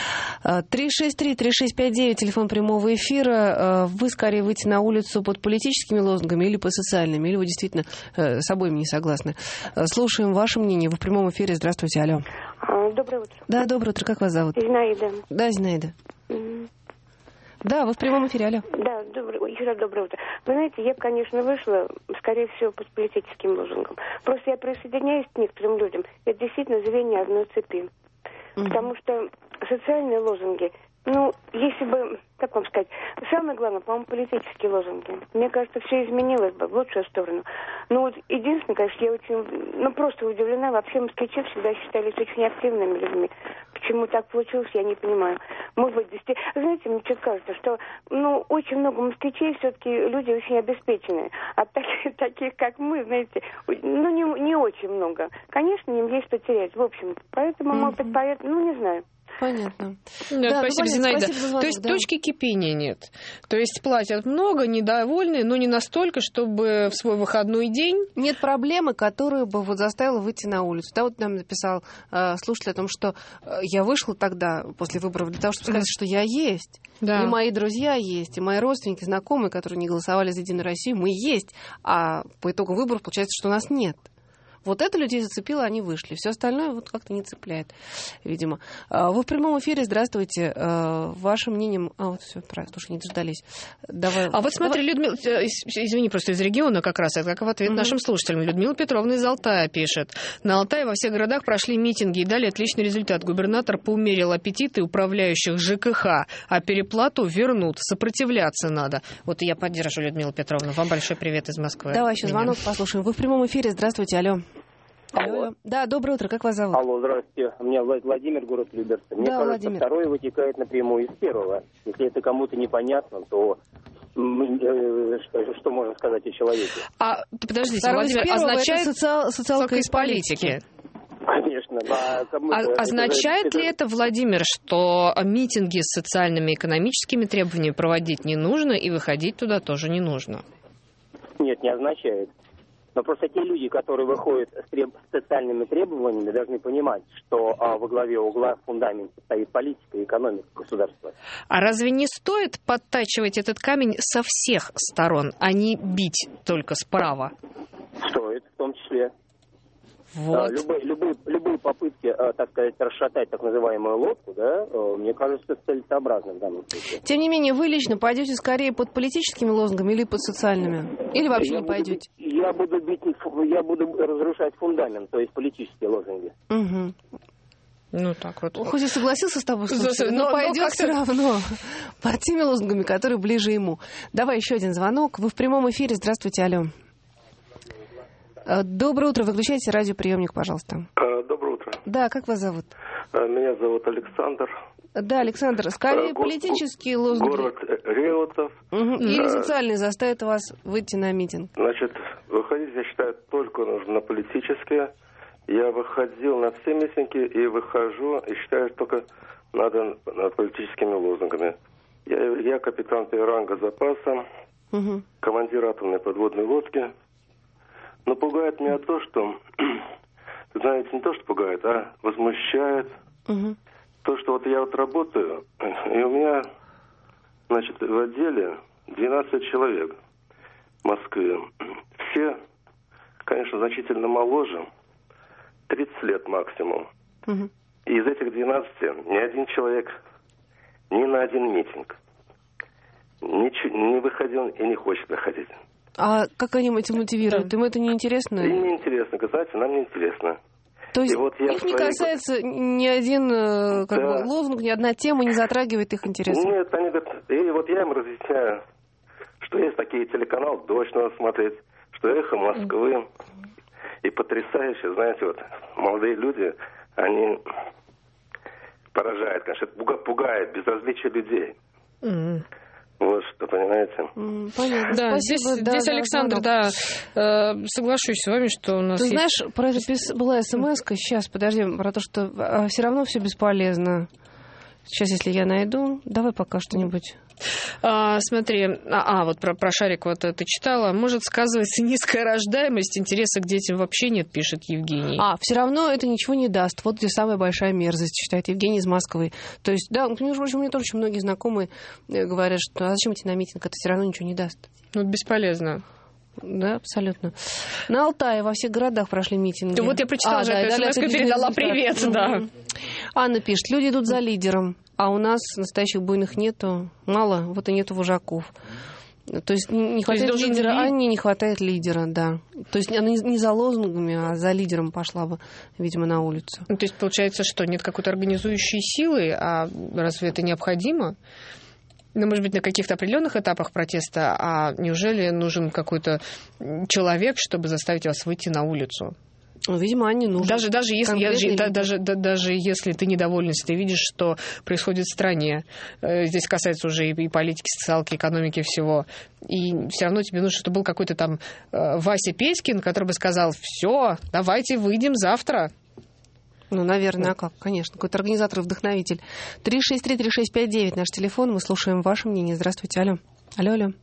три шесть три три шесть пять девять, телефон прямого эфира. Вы скорее выйти на улицу под политическими лозунгами или под социальными, или вы действительно с обоими не согласны? Слушаем ваше мнение. Вы в прямом эфире. Здравствуйте, алло. Доброе утро. Да, доброе утро. Как вас зовут? Зинаида. Да, Зинаида. Mm-hmm. Да, вы в прямом эфире, алло. Да, доброе, еще раз доброе утро. Вы знаете, я, конечно, вышла, скорее всего, под политическим лозунгом. Просто я присоединяюсь к некоторым людям. Это действительно звенья одной цепи. Mm-hmm. Потому что социальные лозунги, ну, если бы, как вам сказать, самое главное, по-моему, политические лозунги. Мне кажется, все изменилось бы в лучшую сторону. Ну, вот единственное, конечно, я очень, ну, просто удивлена. Вообще москвичи всегда считались очень активными людьми. Почему так получилось, я не понимаю. Может быть, действительно... Знаете, мне что кажется, что, ну, очень много москвичей все-таки люди очень обеспеченные. А таких, таких как мы, знаете, ну, не, не очень много. Конечно, им есть что терять, в общем. Поэтому, mm-hmm. может быть, поэтому, ну, не знаю. Понятно. Да, да, спасибо, ну, Зинаида. спасибо за звонок, То есть да. точки кипения нет. То есть платят много, недовольны, но не настолько, чтобы в свой выходной день... Нет проблемы, которую бы вот заставила выйти на улицу. Да, вот нам написал э, слушатель о том, что э, я вышла тогда после выборов для того, чтобы сказать, что я есть. Да. И мои друзья есть, и мои родственники, знакомые, которые не голосовали за Единую Россию, мы есть. А по итогу выборов получается, что нас нет. Вот это людей зацепило, они вышли. Все остальное вот как-то не цепляет, видимо. Вы в прямом эфире, здравствуйте. Вашим мнением... А, вот все, правильно, слушай, не дождались. Давай. А вот смотри, Людмила, извини, просто из региона как раз, это как в ответ mm-hmm. нашим слушателям. Людмила Петровна из Алтая пишет. На Алтае во всех городах прошли митинги и дали отличный результат. Губернатор поумерил аппетиты управляющих ЖКХ, а переплату вернут. Сопротивляться надо. Вот и я поддерживаю, Людмила Петровна. Вам большой привет из Москвы. Давай еще звонок послушаем. Вы в прямом эфире. Здравствуйте, алло. Алло. алло. Да, доброе утро. Как вас зовут? Алло, здравствуйте. Меня Владимир, город Люберцы. Мне да, кажется, Владимир. Второе вытекает напрямую из первого. Если это кому-то непонятно, то что можно сказать о человеке? А, подождите, Второе Владимир, первого, означает... это социал... социалка из политики. Конечно. Да, а, означает это... ли это, Владимир, что митинги с социальными и экономическими требованиями проводить не нужно и выходить туда тоже не нужно? Нет, не означает. Но просто те люди, которые выходят с, треб... с социальными требованиями, должны понимать, что а, во главе угла фундамента стоит политика и экономика государства. А разве не стоит подтачивать этот камень со всех сторон, а не бить только справа? Стоит, в том числе. Вот. А, любые, любые, любые попытки, а, так сказать, расшатать так называемую лодку, да, а, мне кажется, целесообразным в данном случае. Тем не менее, вы лично пойдете скорее под политическими лозунгами или под социальными? Или вообще я не пойдете? Буду, я буду бить, я буду разрушать фундамент, то есть политические лозунги. Угу. Ну, так вот. Хоть и согласился с тобой, слушай, но, но пойдет но все равно под теми лозунгами, которые ближе ему. Давай еще один звонок. Вы в прямом эфире. Здравствуйте, алло. Доброе утро. Выключайте радиоприемник, пожалуйста. Доброе утро. Да, как вас зовут? Меня зовут Александр. Да, Александр, скорее Го- политические лозунги. Город Реутов. Угу. Или социальные заставят вас выйти на митинг? Значит, выходить, я считаю, только нужно на политические. Я выходил на все митинги и выхожу, и считаю, что только надо над политическими лозунгами. Я, я капитан ранга запаса, угу. командир атомной подводной лодки. Но пугает меня то, что, знаете, не то, что пугает, а возмущает. Угу. То, что вот я вот работаю, и у меня, значит, в отделе двенадцать человек в Москве. Все, конечно, значительно моложе, тридцать лет максимум. Угу. И из этих двенадцати ни один человек ни на один митинг ничего, не выходил и не хочет выходить. А как они этим мотивируют? Да. Им это не интересно? Им не интересно, знаете, нам не интересно. То есть вот их не касается ни один как да. бы, лозунг, ни одна тема не затрагивает их интересов? Нет, они говорят, и вот я им разъясняю, что есть такие телеканалы, «Дождь» надо смотреть, что «Эхо Москвы». Mm. И потрясающе, знаете, вот молодые люди, они поражают, конечно, это пугает безразличие людей. Mm. Вот что, понимаете? Понятно. Да, здесь, да, здесь да, Александр, да, да, соглашусь с вами, что у нас Ты есть... знаешь, про это была смс-ка, сейчас, подожди, про то, что все равно все бесполезно. Сейчас, если я найду, давай пока что-нибудь. А, смотри, а, а вот про, про шарик вот это читала. Может, сказывается низкая рождаемость, интереса к детям вообще нет, пишет Евгений. А, все равно это ничего не даст. Вот где самая большая мерзость, считает Евгений из Москвы. То есть, да, между прочим, у меня тоже очень многие знакомые говорят, что а зачем идти на митинг, это все равно ничего не даст. Ну, бесполезно. Да, абсолютно. На Алтае во всех городах прошли митинги. Вот я прочитала а, же да, эту смс-ку и передала привет, да. Анна пишет, люди идут за лидером, а у нас настоящих буйных нету, мало, вот и нету вожаков. То есть не хватает есть лидера, Анне не хватает лидера, да. То есть она не за лозунгами, а за лидером пошла бы, видимо, на улицу. Ну, то есть получается, что нет какой-то организующей силы, а разве это необходимо? Ну, может быть, на каких-то определенных этапах протеста, а неужели нужен какой-то человек, чтобы заставить вас выйти на улицу? Видимо, не нужен. Даже, даже, если, я, да, даже, да, даже если ты недоволен, если ты видишь, что происходит в стране, здесь касается уже и, и политики, социалки, экономики, всего, и все равно тебе нужно, чтобы был какой-то там Вася Петькин, который бы сказал, все, давайте выйдем завтра. Ну, наверное, а как? Конечно. Какой-то организатор и вдохновитель. три шесть три три шесть пять девять наш телефон. Мы слушаем ваше мнение. Здравствуйте. Алло. Алло, алло.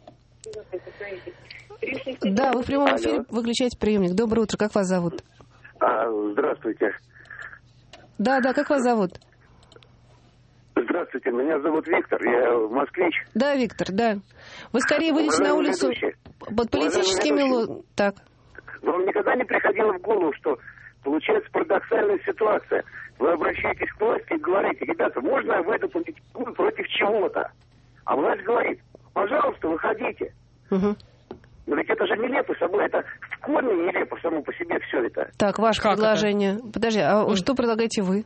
Да, вы в прямом эфире. Выключайте приемник. Доброе утро. Как вас зовут? А, здравствуйте. Да, да, как вас зовут? Здравствуйте, меня зовут Виктор, я москвич. Да, Виктор, да. Вы скорее выйдете на улицу под политическими... Так. Вам никогда не приходило в голову, что получается парадоксальная ситуация. Вы обращаетесь к власти и говорите: ребята, можно я выйду против чего-то? А власть говорит: пожалуйста, выходите. Угу. Но ведь это же нелепо собой, это в корне нелепо само по себе все это. Так, ваше как предложение. Это? Подожди, а mm. что предлагаете вы?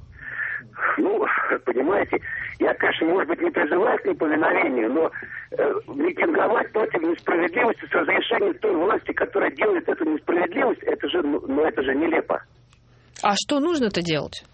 Ну, понимаете, я, конечно, может быть, не призываю к неповиновению, но э, митинговать против несправедливости с разрешением той власти, которая делает эту несправедливость, это же, ну, это же нелепо. А что нужно-то делать?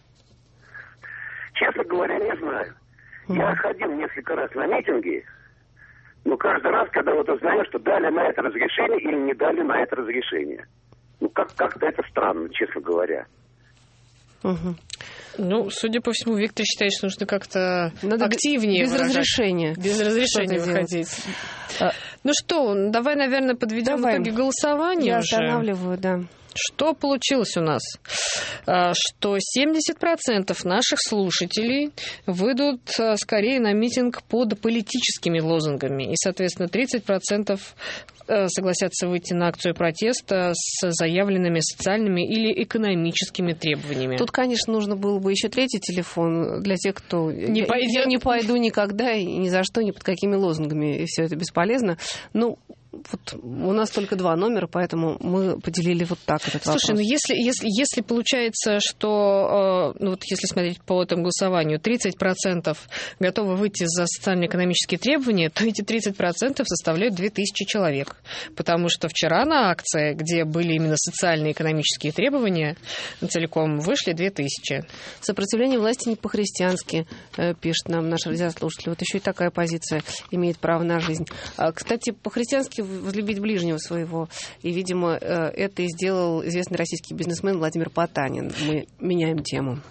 Честно говоря, не знаю. Mm. Я ходил несколько раз на митинги, но каждый раз, когда вот узнаешь, что дали на это разрешение или не дали на это разрешение. Ну, как- как-то это странно, честно говоря. Угу. Ну, судя по всему, Виктор считает, что нужно как-то Надо активнее без выражать. разрешения. Без разрешения выходить. А, ну что, давай, наверное, подведем давай. итоги голосования. Я уже. останавливаю, да. Что получилось у нас? Что семьдесят процентов наших слушателей выйдут скорее на митинг под политическими лозунгами. И, соответственно, тридцать процентов согласятся выйти на акцию протеста с заявленными социальными или экономическими требованиями. Тут, конечно, нужно было бы еще третий телефон для тех, кто... Не я, пойдет. Я не пойду никогда и ни за что, ни под какими лозунгами, и все это бесполезно. Ну, вот у нас только два номера, поэтому мы поделили вот так этот вопрос. Слушай, ну если, если, если получается, что, ну вот если смотреть по этому голосованию, тридцать процентов готовы выйти за социально-экономические требования, то эти тридцать процентов составляют две тысячи человек. Потому что вчера на акции, где были именно социальные экономические требования, целиком вышли две тысячи. Сопротивление власти не по-христиански, пишет нам наш радиослушатель. Вот еще и такая позиция имеет право на жизнь. Кстати, по-христиански возлюбить ближнего своего. И, видимо, это и сделал известный российский бизнесмен Владимир Потанин. Мы меняем тему.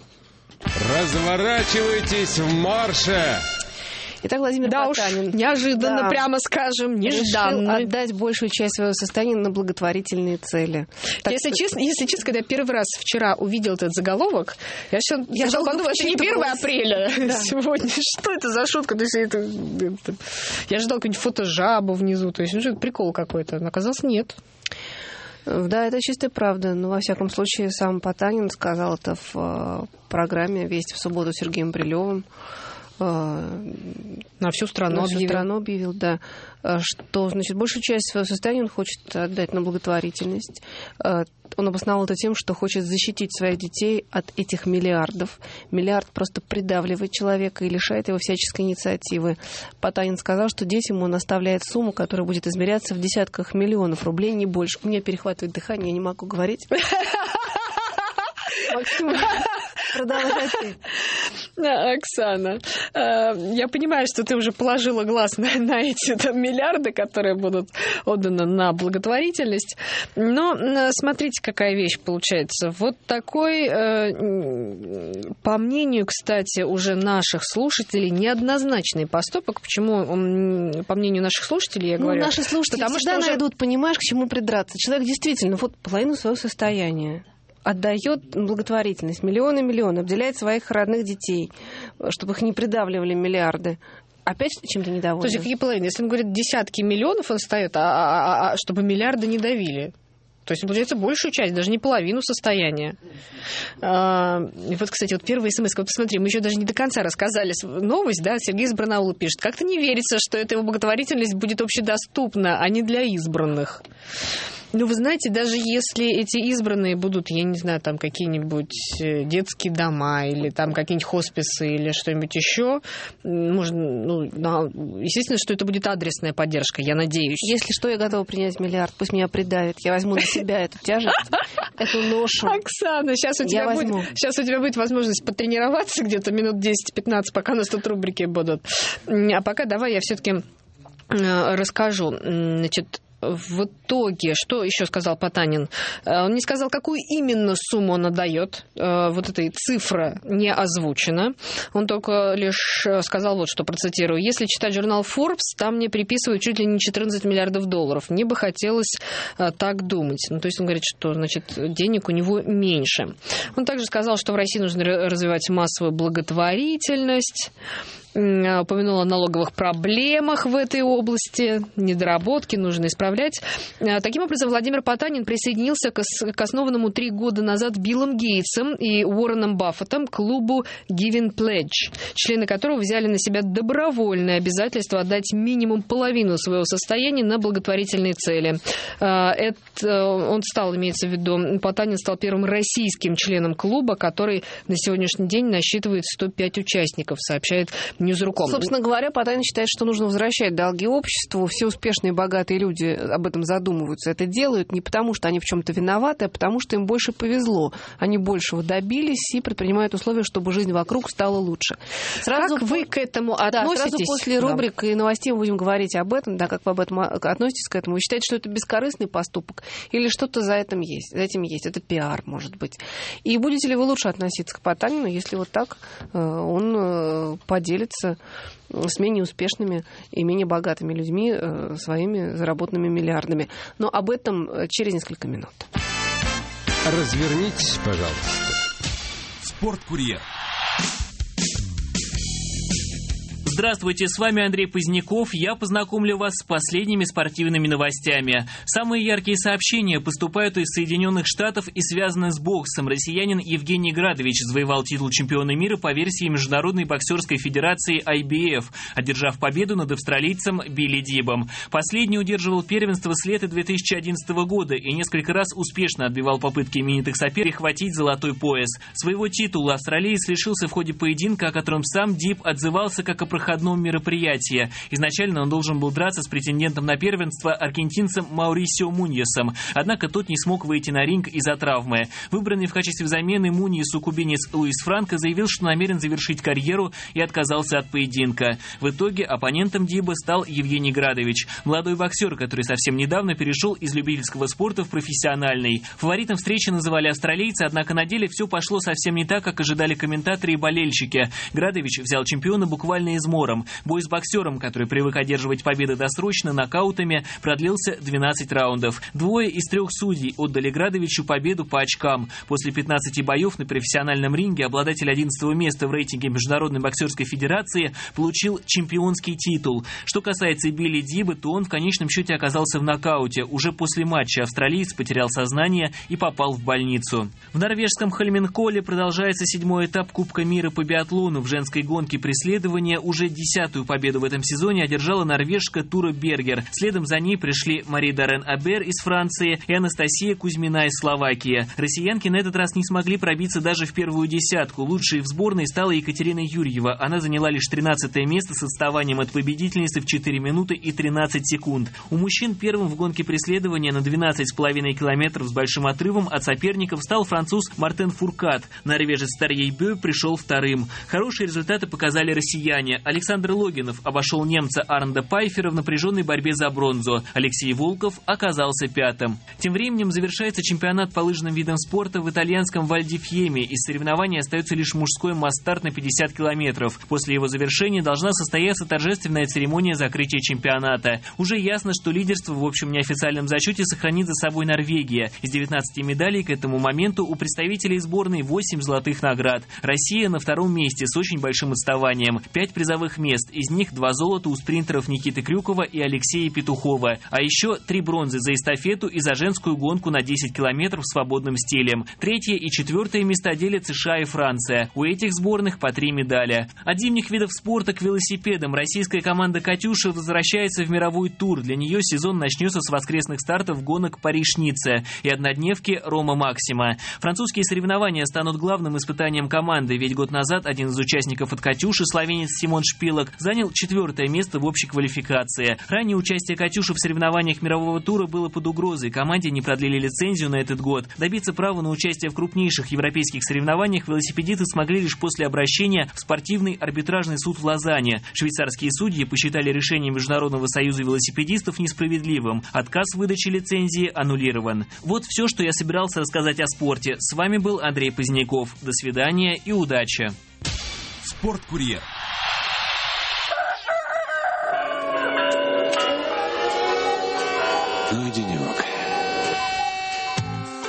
Разворачивайтесь в марше! Итак, Владимир да Потанин. Уж, неожиданно, да, прямо скажем, нежданно. Решил отдать большую часть своего состояния на благотворительные цели. Так если, что... честно, если честно, когда я первый раз вчера увидел этот заголовок, я все я подумала, это не первое апреля да. сегодня. Что это за шутка? То есть это, это... Я ожидал какую-нибудь фотожабу внизу. То есть ну, что это прикол какой-то. Но оказалось, нет. Да, это чистая правда. Но, во всяком случае, сам Потанин сказал это в программе «Вести в субботу» с Сергеем Брилевым. На всю страну на объявил. всю страну объявил, да, что, значит, большую часть своего состояния он хочет отдать на благотворительность. Он обосновал это тем, что хочет защитить своих детей от этих миллиардов. Миллиард просто придавливает человека и лишает его всяческой инициативы. Потанин сказал, что детям он оставляет сумму, которая будет измеряться в десятках миллионов рублей, не больше. У меня перехватывает дыхание, я не могу говорить. Максим, продолжайте. Оксана, я понимаю, что ты уже положила глаз на, на эти там, миллиарды, которые будут отданы на благотворительность. Но смотрите, какая вещь получается. Вот такой, по мнению, кстати, уже наших слушателей, неоднозначный поступок. Почему, по мнению наших слушателей, я ну, говорю? Наши слушатели потому всегда что уже... найдут, понимаешь, к чему придраться. Человек действительно вот половину своего состояния отдает благотворительность, миллионы-миллионы, обделяет своих родных детей, чтобы их не придавливали миллиарды. Опять чем-то недовольны? То есть какие половины? Если он говорит, десятки миллионов он встает, а, а, а, а чтобы миллиарды не давили. То есть, получается, большую часть, даже не половину состояния. А, и вот, кстати, вот первая смс. Вот посмотри, мы еще даже не до конца рассказали новость, да, Сергей из Барнаула пишет. Как-то не верится, что эта его благотворительность будет общедоступна, а не для избранных. Ну, вы знаете, даже если эти избранные будут, я не знаю, там какие-нибудь детские дома или там какие-нибудь хосписы или что-нибудь еще, можно, ну, естественно, что это будет адресная поддержка, я надеюсь. Если что, я готова принять миллиард, пусть меня придавит, я возьму на себя эту тяжесть, эту ношу. Оксана, сейчас у тебя будет, сейчас у тебя будет возможность потренироваться где-то минут десять-пятнадцать, пока у нас тут рубрики будут. А пока давай я все-таки расскажу. Значит, в итоге, что еще сказал Потанин? Он не сказал, какую именно сумму он отдает. Вот эта цифра не озвучена. Он только лишь сказал вот что, процитирую. Если читать журнал Forbes, там мне приписывают чуть ли не четырнадцать миллиардов долларов. Мне бы хотелось так думать. Ну, то есть он говорит, что значит, денег у него меньше. Он также сказал, что в России нужно развивать массовую благотворительность. упомянула о налоговых проблемах в этой области, недоработки нужно исправлять. Таким образом, Владимир Потанин присоединился к основанному три года назад Биллом Гейтсом и Уорреном Баффетом клубу Giving Pledge, члены которого взяли на себя добровольное обязательство отдать минимум половину своего состояния на благотворительные цели. Это, он стал, имеется в виду, Потанин стал первым российским членом клуба, который на сегодняшний день насчитывает сто пять участников, сообщает Ньюзруком. Собственно говоря, Потанин считает, что нужно возвращать долги обществу. Все успешные, богатые люди об этом задумываются. Это делают не потому, что они в чем-то виноваты, а потому, что им больше повезло. Они большего добились и предпринимают условия, чтобы жизнь вокруг стала лучше. Сразу как вы к этому относитесь? Да, сразу после рубрик да. и новостей мы будем говорить об этом, да, как вы об этом относитесь к этому. Вы считаете, что это бескорыстный поступок или что-то за этим есть? За этим есть. Это пиар, может быть. И будете ли вы лучше относиться к Потанину, если вот так он поделится с менее успешными и менее богатыми людьми э, своими заработанными миллиардами. Но об этом через несколько минут. Развернитесь, пожалуйста. Спорткурьер. Здравствуйте, с вами Андрей Поздняков. Я познакомлю вас с последними спортивными новостями. Самые яркие сообщения поступают из Соединенных Штатов и связаны с боксом. Россиянин Евгений Градович завоевал титул чемпиона мира по версии Международной боксерской федерации ай би эф, одержав победу над австралийцем Билли Дибом. Последний удерживал первенство с лета две тысячи одиннадцатого года и несколько раз успешно отбивал попытки именитых соперников хватить золотой пояс. Своего титула австралиец лишился в ходе поединка, о котором сам Диб отзывался как о проходном мероприятии. Изначально он должен был драться с претендентом на первенство аргентинцем Маурисио Муньесом, однако тот не смог выйти на ринг из-за травмы. Выбранный в качестве замены Муньесу кубинец Луис Франко заявил, что намерен завершить карьеру и отказался от поединка. В итоге оппонентом Диба стал Евгений Градович, молодой боксер, который совсем недавно перешел из любительского спорта в профессиональный. Фаворитом встречи называли австралийца, однако на деле все пошло совсем не так, как ожидали комментаторы и болельщики. Градович взял чемпиона буквально измором. Бой с боксером, который привык одерживать победы досрочно, нокаутами, продлился двенадцать раундов. Двое из трех судей отдали Градовичу победу по очкам. После пятнадцати боев на профессиональном ринге обладатель одиннадцатого места в рейтинге Международной боксерской федерации получил чемпионский титул. Что касается Билли Диба, то он в конечном счете оказался в нокауте. Уже после матча австралиец потерял сознание и попал в больницу. В норвежском Холменколле продолжается седьмой этап Кубка мира по биатлону. В женской гонке преследования уже десятую победу в этом сезоне одержала норвежка Тура Бергер. Следом за ней пришли Мари Дарен Абер из Франции и Анастасия Кузьмина из Словакии. Россиянки на этот раз не смогли пробиться даже в первую десятку. Лучшей в сборной стала Екатерина Юрьева. Она заняла лишь тринадцатое место с отставанием от победительницы в четыре минуты и тринадцать секунд. У мужчин первым в гонке преследования на двенадцать с половиной километров с большим отрывом от соперников стал француз Мартен Фуркат. Норвежец Тарьей Бö пришел вторым. Хорошие результаты показали россияне. Александр Логинов обошел немца Арнда Пайфера в напряженной борьбе за бронзу. Алексей Волков оказался пятым. Тем временем завершается чемпионат по лыжным видам спорта в итальянском Валь-ди-Фьеме. Из соревнований остается лишь мужской масс-старт на пятьдесят километров. После его завершения должна состояться торжественная церемония закрытия чемпионата. Уже ясно, что лидерство в общем неофициальном зачете сохранит за собой Норвегия. Из девятнадцати медалей к этому моменту у представителей сборной восемь золотых наград. Россия на втором месте с очень большим отставанием. пять призовых мест, из них два золота у спринтеров Никиты Крюкова и Алексея Петухова, а еще три бронзы за эстафету и за женскую гонку на десять километров свободным стилем. Третье и четвертое места делят США и Франция. У этих сборных по три медали. От зимних видов спорта к велосипедам российская команда «Катюша» возвращается в мировой тур. Для нее сезон начнется с воскресных стартов гонок Париж-Ницца и однодневки Рома-Максима. Французские соревнования станут главным испытанием команды, ведь год назад один из участников от «Катюши», словенец Симон Шпилок, занял четвертое место в общей квалификации. Ранее участие «Катюши» в соревнованиях мирового тура было под угрозой. Команде не продлили лицензию на этот год. Добиться права на участие в крупнейших европейских соревнованиях велосипедисты смогли лишь после обращения в спортивный арбитражный суд в Лозанне. Швейцарские судьи посчитали решение Международного союза велосипедистов несправедливым. Отказ в выдаче лицензии аннулирован. Вот все, что я собирался рассказать о спорте. С вами был Андрей Поздняков. До свидания и удачи. Спорткурьер. Ну и денек.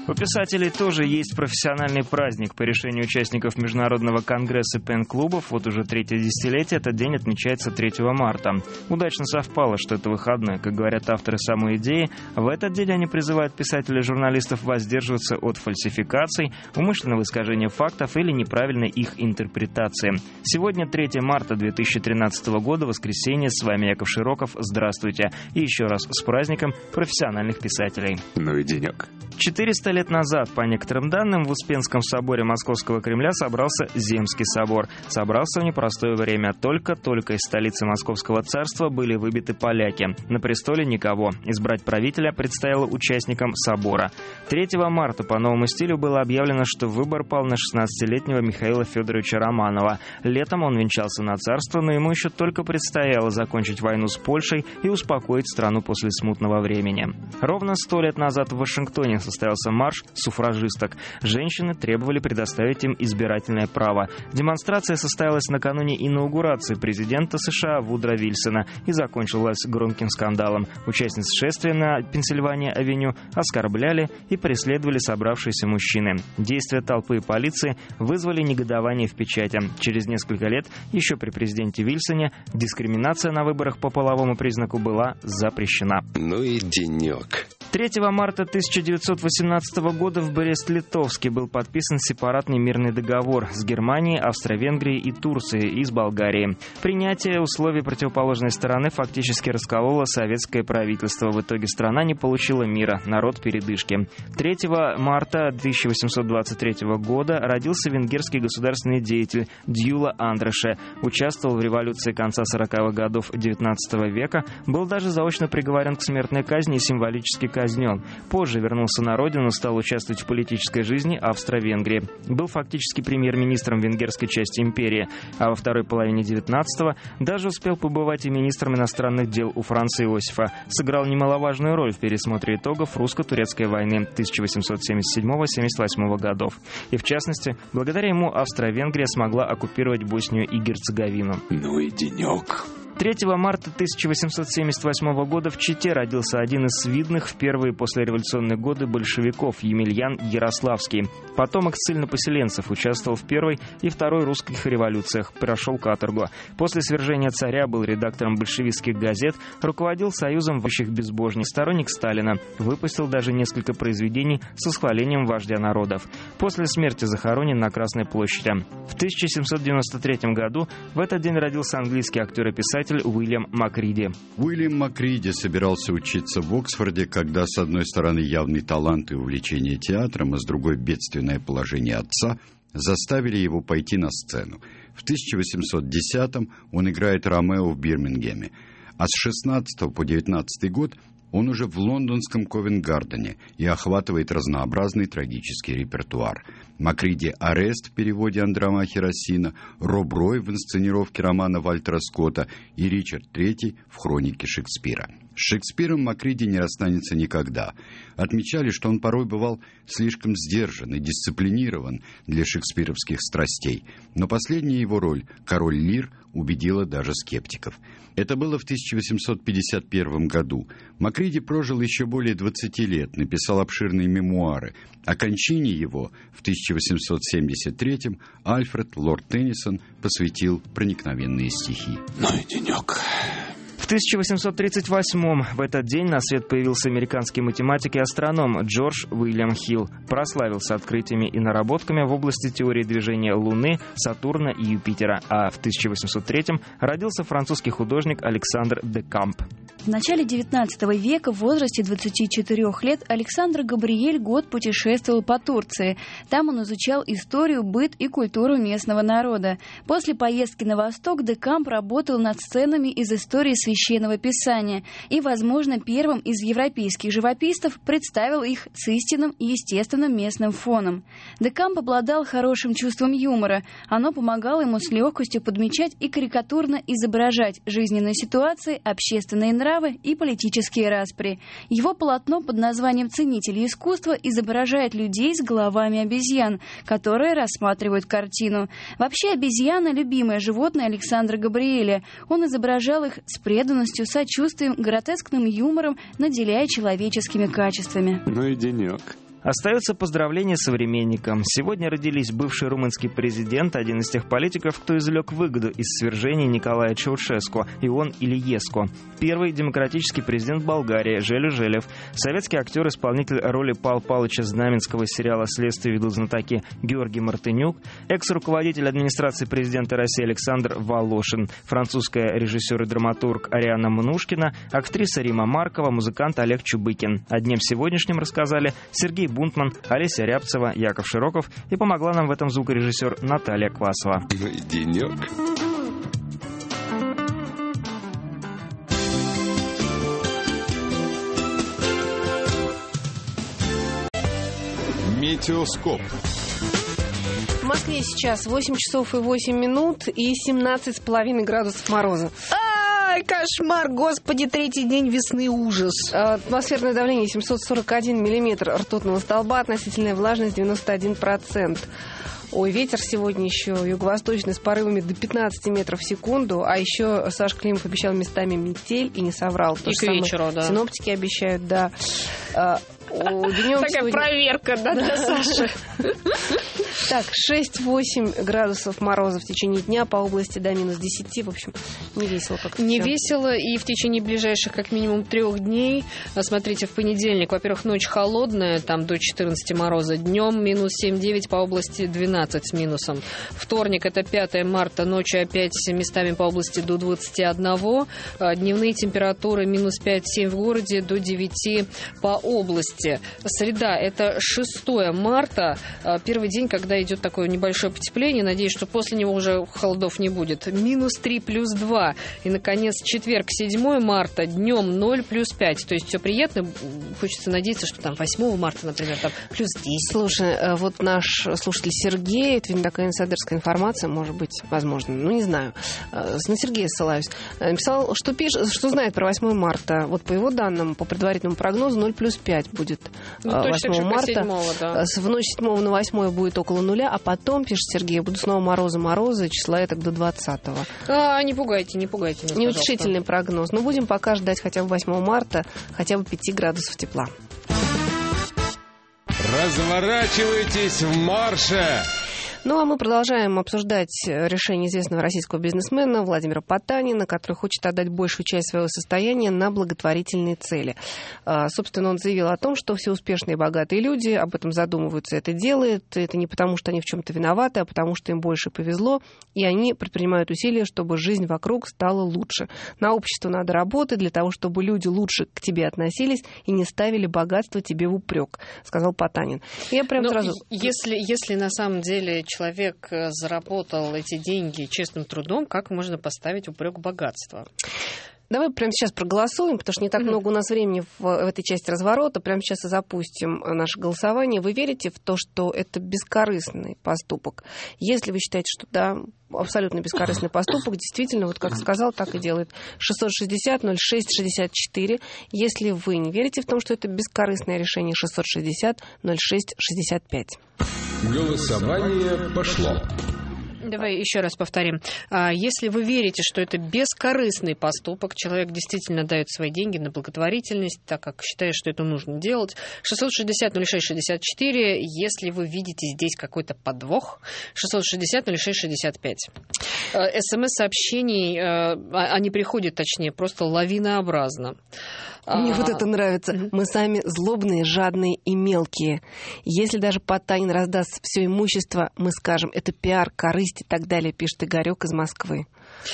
У писателей тоже есть профессиональный праздник. По решению участников Международного конгресса пен-клубов, вот уже третье десятилетие, этот день отмечается третьего марта. Удачно совпало, что это выходной. Как говорят авторы самой идеи, в этот день они призывают писателей и журналистов воздерживаться от фальсификаций, умышленного искажения фактов или неправильной их интерпретации. Сегодня третье марта две тысячи тринадцатого года, воскресенье. С вами Яков Широков. Здравствуйте. И еще раз с праздником профессиональных писателей. Ну и денек. четыреста лет назад, по некоторым данным, в Успенском соборе Московского Кремля собрался Земский собор. Собрался в непростое время. Только-только из столицы Московского царства были выбиты поляки. На престоле никого. Избрать правителя предстояло участникам собора. третьего марта по новому стилю было объявлено, что выбор пал на шестнадцатилетнего Михаила Федоровича Романова. Летом он венчался на царство, но ему еще только предстояло закончить войну с Польшей и успокоить страну после смутного времени. Ровно сто лет назад в Вашингтоне состоялся марш суфражисток. Женщины требовали предоставить им избирательное право. Демонстрация состоялась накануне инаугурации президента США Вудро Вильсона и закончилась громким скандалом. Участниц шествия на Пенсильвания-авеню оскорбляли и преследовали собравшиеся мужчины. Действия толпы и полиции вызвали негодование в печати. Через несколько лет, еще при президенте Вильсоне, дискриминация на выборах по половому признаку была запрещена. Ну и денек. третьего марта тысяча девятьсот восемнадцатого года в Брест-Литовске был подписан сепаратный мирный договор с Германией, Австро-Венгрией и Турцией и с Болгарией. Принятие условий противоположной стороны фактически раскололо советское правительство. В итоге страна не получила мира, народ передышки. третьего марта тысяча восемьсот двадцать третьего года родился венгерский государственный деятель Дьюла Андреше. Участвовал в революции конца сороковых годов девятнадцатого века, был даже заочно приговорен к смертной казни и символически казнен. Позже вернулся на родину, стал участвовать в политической жизни Австро-Венгрии. Был фактически премьер-министром венгерской части империи, а во второй половине девятнадцатого даже успел побывать и министром иностранных дел у Франца Иосифа. Сыграл немаловажную роль в пересмотре итогов русско-турецкой войны тысяча восемьсот семьдесят седьмого — семьдесят восьмого годов. И в частности, благодаря ему Австро-Венгрия смогла оккупировать Боснию и Герцеговину. Ну и денек. третьего марта тысяча восемьсот семьдесят восьмого года в Чите родился один из видных в первые послереволюционные годы большевиков Емельян Ярославский. Потомок ссыльнопоселенцев, участвовал в первой и второй русских революциях, прошел каторгу. После свержения царя был редактором большевистских газет, руководил Союзом высших безбожников, сторонник Сталина, выпустил даже несколько произведений с восхвалением вождя народов. После смерти захоронен на Красной площади. В тысяча семьсот девяносто третьем году в этот день родился английский актер и писатель Уильям Макриди. Уильям Макриди собирался учиться в Оксфорде, когда, с одной стороны, явный талант и увлечение театром, а с другой, бедственное положение отца, заставили его пойти на сцену. В тысяча восемьсот десятом он играет Ромео в Бирмингеме, а с шестнадцатого по девятнадцатый год он уже в лондонском Ковент-Гардене и охватывает разнообразный трагический репертуар. Макриди «Арест» в переводе Андромахи Россина, Роб Рой в инсценировке романа Вальтера Скотта и Ричард третий в хронике Шекспира. С Шекспиром Макриди не расстанется никогда. Отмечали, что он порой бывал слишком сдержан и дисциплинирован для шекспировских страстей. Но последняя его роль, «Король Лир», убедила даже скептиков. Это было в тысяча восемьсот пятьдесят первом году. Макриди прожил еще более двадцати лет, написал обширные мемуары. О кончине его в тысяча восемьсот семьдесят третьем Альфред Лорд Теннисон посвятил проникновенные стихи. Ну и денек. В тысяча восемьсот тридцать восьмом в этот день на свет появился американский математик и астроном Джордж Уильям Хилл. Прославился открытиями и наработками в области теории движения Луны, Сатурна и Юпитера. А в тысяча восемьсот третьем родился французский художник Александр де Камп. В начале девятнадцатого века в возрасте двадцати четырёх лет Александр Габриэль год путешествовал по Турции. Там он изучал историю, быт и культуру местного народа. После поездки на восток де Камп работал над сценами из истории Священного Писания и, возможно, первым из европейских живописцев представил их с истинным и естественным местным фоном. Де Камп обладал хорошим чувством юмора. Оно помогало ему с легкостью подмечать и карикатурно изображать жизненные ситуации, общественные нравы и политические распри. Его полотно под названием «Ценители искусства» изображает людей с головами обезьян, которые рассматривают картину. Вообще обезьяна – любимое животное Александра Габриэля. Он изображал их с преданностью, сочувствием, гротескным юмором, наделяя человеческими качествами. Ну и денек. Остается поздравление современникам. Сегодня родились бывший румынский президент, один из тех политиков, кто извлек выгоду из свержения Николая Чаушеску, Ион Ильеску. Первый демократический президент Болгарии Желю Желев. Советский актер, исполнитель роли Павла Павловича Знаменского из сериала «Следствие ведут знатоки» Георгий Мартынюк. Экс-руководитель администрации президента России Александр Волошин. Французская режиссер и драматург Ариана Мнушкина. Актриса Рима Маркова, музыкант Олег Чубыкин. О дне сегодняшнем рассказали Сергей Бунтман, Олеся Рябцева, Яков Широков, и помогла нам в этом звукорежиссер Наталья Квасова. Ну и денек. Метеоскоп. В Москве сейчас восемь часов и восемь минут и семнадцать с половиной градусов мороза. Ай, кошмар, господи, третий день весны, ужас. Атмосферное давление семьсот сорок один миллиметр ртутного столба, относительная влажность девяносто один процент. Ой, ветер сегодня еще юго-восточный с порывами до пятнадцати метров в секунду. А еще Саша Климов обещал местами метель и не соврал. И к вечеру, да. Синоптики обещают, да. Днем Такая сегодня... проверка, да, для Саши. Так, шесть-восемь градусов мороза в течение дня, по области до минус десяти. В общем, не весело как-то. Не весело, и в течение ближайших как минимум трех дней. Смотрите, в понедельник, во-первых, ночь холодная, там до четырнадцати мороза. Днем минус семь-девять, по области двенадцать с минусом. Вторник, это пятое марта, ночью опять местами по области до двадцати одного. Дневные температуры минус пять-семь в городе, до девяти по области. Среда, это шестое марта, первый день, когда идет такое небольшое потепление. Надеюсь, что после него уже холодов не будет. Минус три, плюс два. И, наконец, четверг, седьмое марта, днем ноль, плюс пять. То есть все приятно. Хочется надеяться, что там восьмого марта, например, там плюс десять. Слушай, вот наш слушатель Сергей, это, видно, такая инсайдерская информация, может быть, возможно, ну, не знаю. На Сергея ссылаюсь. Написал, что пишет, что знает про восьмое марта. Вот по его данным, по предварительному прогнозу, ноль плюс пять будет ну, восьмого марта. седьмого, да. В ночь седьмого на восьмое будет около нуля, а потом, пишет Сергей, будут снова морозы-морозы, числа это до двадцатого. А, не пугайте, не пугайте. Нас, неутешительный прогноз. Но будем пока ждать хотя бы восьмого марта, хотя бы пяти градусов тепла. Разворачивайтесь в марше! Ну, а мы продолжаем обсуждать решение известного российского бизнесмена Владимира Потанина, который хочет отдать большую часть своего состояния на благотворительные цели. Собственно, он заявил о том, что все успешные и богатые люди об этом задумываются, это делают. Это не потому, что они в чем-то виноваты, а потому, что им больше повезло, и они предпринимают усилия, чтобы жизнь вокруг стала лучше. На общество надо работать для того, чтобы люди лучше к тебе относились и не ставили богатство тебе в упрек, сказал Потанин. Я прям Но сразу... Если, если на самом деле человек заработал эти деньги честным трудом, как можно поставить упрек богатства? Давай прямо сейчас проголосуем, потому что не так mm-hmm. много у нас времени в, в этой части разворота. Прямо сейчас и запустим наше голосование. Вы верите в то, что это бескорыстный поступок? Если вы считаете, что да, абсолютно бескорыстный поступок, действительно, вот как сказал, так и делает. шестьсот шестьдесят ноль шесть шестьдесят четыре. Если вы не верите в том, что это бескорыстное решение, шестьсот шестьдесят ноль шесть шестьдесят пять. Голосование пошло. Давай еще раз повторим. Если вы верите, что это бескорыстный поступок, человек действительно дает свои деньги на благотворительность, так как считает, что это нужно делать, шестьсот шестьдесят ноль шесть шестьдесят четыре. Если вы видите здесь какой-то подвох, шестьсот шестьдесят ноль шесть шестьдесят пять. СМС-сообщений, они приходят, точнее, просто лавинообразно. Мне а... вот это нравится. Mm-hmm. Мы сами злобные, жадные и мелкие. Если даже Потанин раздаст все имущество, мы скажем, это пиар, корысть и так далее, пишет Игорек из Москвы.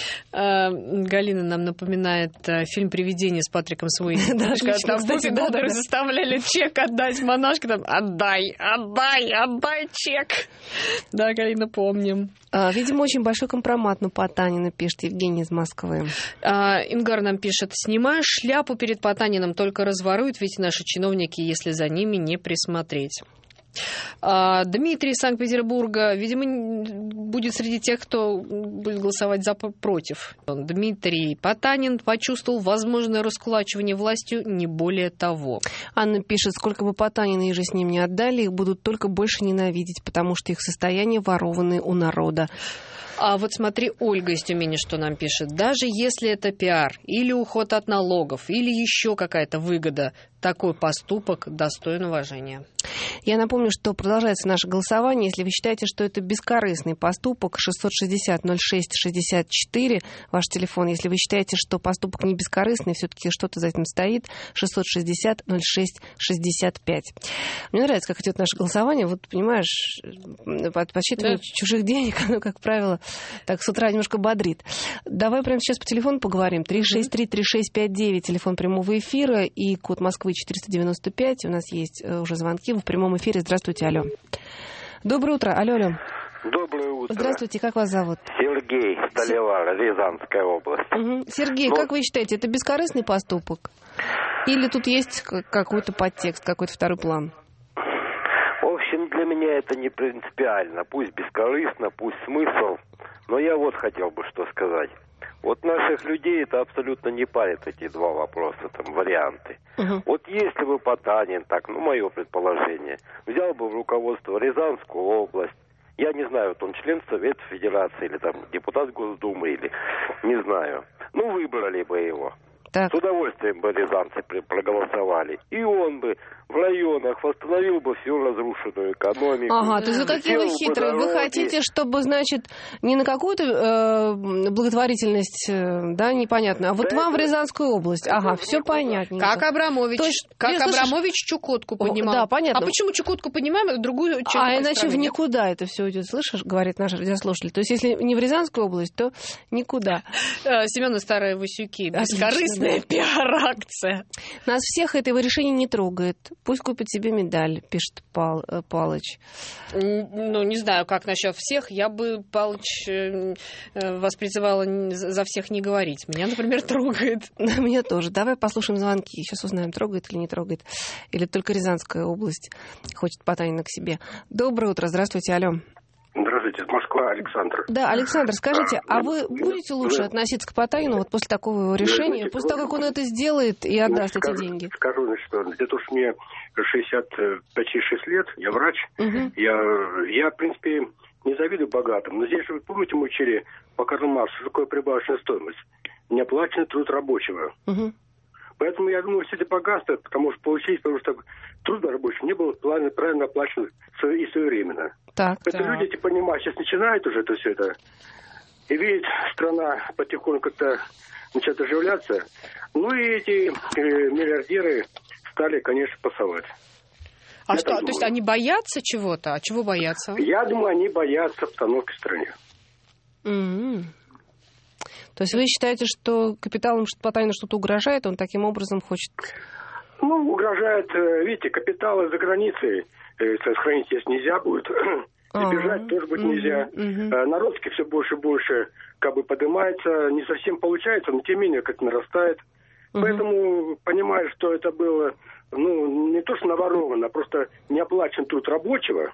Галина нам напоминает фильм «Привидение» с Патриком Суэйзи. Да, отлично, кстати, да, да, заставляли чек отдать монашке, там, отдай, отдай, отдай чек. Да, Галина, помним. Видимо, очень большой компромат на Потанина, пишет Евгений из Москвы. Ингар нам пишет, снимая шляпу перед Потаниным, только разворуют, ведь наши чиновники, если за ними не присмотреть. Дмитрий из Санкт-Петербурга, видимо, будет среди тех, кто будет голосовать за против. Дмитрий: Потанин почувствовал возможное раскулачивание властью, не более того. Анна пишет, сколько бы Потанина и же с ним не отдали, их будут только больше ненавидеть, потому что их состояние ворованное у народа. А вот смотри, Ольга из Тюмени что нам пишет. Даже если это пиар, или уход от налогов, или еще какая-то выгода, такой поступок достоин уважения. Я напомню, что продолжается наше голосование. Если вы считаете, что это бескорыстный поступок, шестьсот шестьдесят ноль шесть шестьдесят четыре, ваш телефон. Если вы считаете, что поступок не бескорыстный, все-таки что-то за этим стоит, шестьсот шестьдесят ноль шесть шестьдесят пять. Мне нравится, как идет наше голосование. Вот, понимаешь, подсчитывание да. чужих денег, оно, как правило, так с утра немножко бодрит. Давай прямо сейчас по телефону поговорим. три шесть три три шесть пять девять, телефон прямого эфира, и код Москвы четыреста девяносто пять. У нас есть уже звонки в прямом эфире. Здравствуйте, алло. Доброе утро, алло, алло. Доброе утро. Здравствуйте, как вас зовут? Сергей, Сталевар, Рязанская область. Угу. Сергей, ну, как вы считаете, это бескорыстный поступок? Или тут есть какой-то подтекст, какой-то второй план? В общем, для меня это не принципиально. Пусть бескорыстно, пусть смысл. Но я вот хотел бы что сказать. Вот наших людей это абсолютно не парит, эти два вопроса, там, варианты. Uh-huh. Вот если бы Потанин, так, ну, мое предположение, взял бы в руководство Рязанскую область, я не знаю, вот он член Совета Федерации, или там депутат Госдумы, или не знаю, ну, выбрали бы его. Так. С удовольствием бы рязанцы проголосовали. И он бы в районах восстановил бы всю разрушенную экономику. Ага, то есть вы какие вы хитрые. Вы хотите, чтобы, значит, не на какую-то э, благотворительность, э, да, непонятно, а вот да вам это... в Рязанскую область. Ага, все понятно. Как Абрамович. есть, как слышишь... Абрамович Чукотку поднимал. Да, понятно. А почему Чукотку поднимаем, а другую часть А иначе страны? в никуда это все уйдет, слышишь, говорит наш радиослушатель. То есть если не в Рязанскую область, то никуда. Семёна Старые Васюки. Бескорыстная пиар-акция. Нас всех это его решение не трогает. Пусть купит себе медаль, пишет Пал, Палыч. Ну, не знаю, как насчет всех. Я бы, Палыч, вас призывала за всех не говорить. Меня, например, трогает. Меня тоже. Давай послушаем звонки. Сейчас узнаем, трогает или не трогает. Или только Рязанская область хочет Потанина к себе. Доброе утро. Здравствуйте. Алло. Здравствуйте, Москва, Александр. Да, Александр, скажите, а вы будете лучше относиться к Потанину вот после такого решения, после того, как он это сделает и отдаст эти деньги? Скажу, значит, где-то уж мне шестьдесят почти шесть лет, я врач, угу. я, я, в принципе, не завидую богатым, но здесь, вы помните, мы учили по Карлу Марксу, что такое прибавочная стоимость? Неоплаченный труд рабочего. Угу. Поэтому я думаю, все это богатство, потому что получить, потому что труд рабочий не был правильно, правильно оплачен и своевременно. Так, это так. люди, эти понимают, сейчас начинают уже это все это. И видят, страна потихоньку как-то начинает оживляться. Ну и эти э, миллиардеры стали, конечно, пасовать. А я что, то есть они боятся чего-то? А чего боятся? Я думаю, они боятся обстановки в стране. Mm-hmm. То есть вы считаете, что капиталом Потанину что-то угрожает, он таким образом хочет... Ну, угрожает, видите, капиталы за границей сохранить здесь нельзя будет. Бежать тоже быть нельзя. Народский все больше и больше как бы поднимается. Не совсем получается, но тем не менее как нарастает. Поэтому понимаю, что это было, ну, не то что наворовано, а просто неоплачен труд рабочего.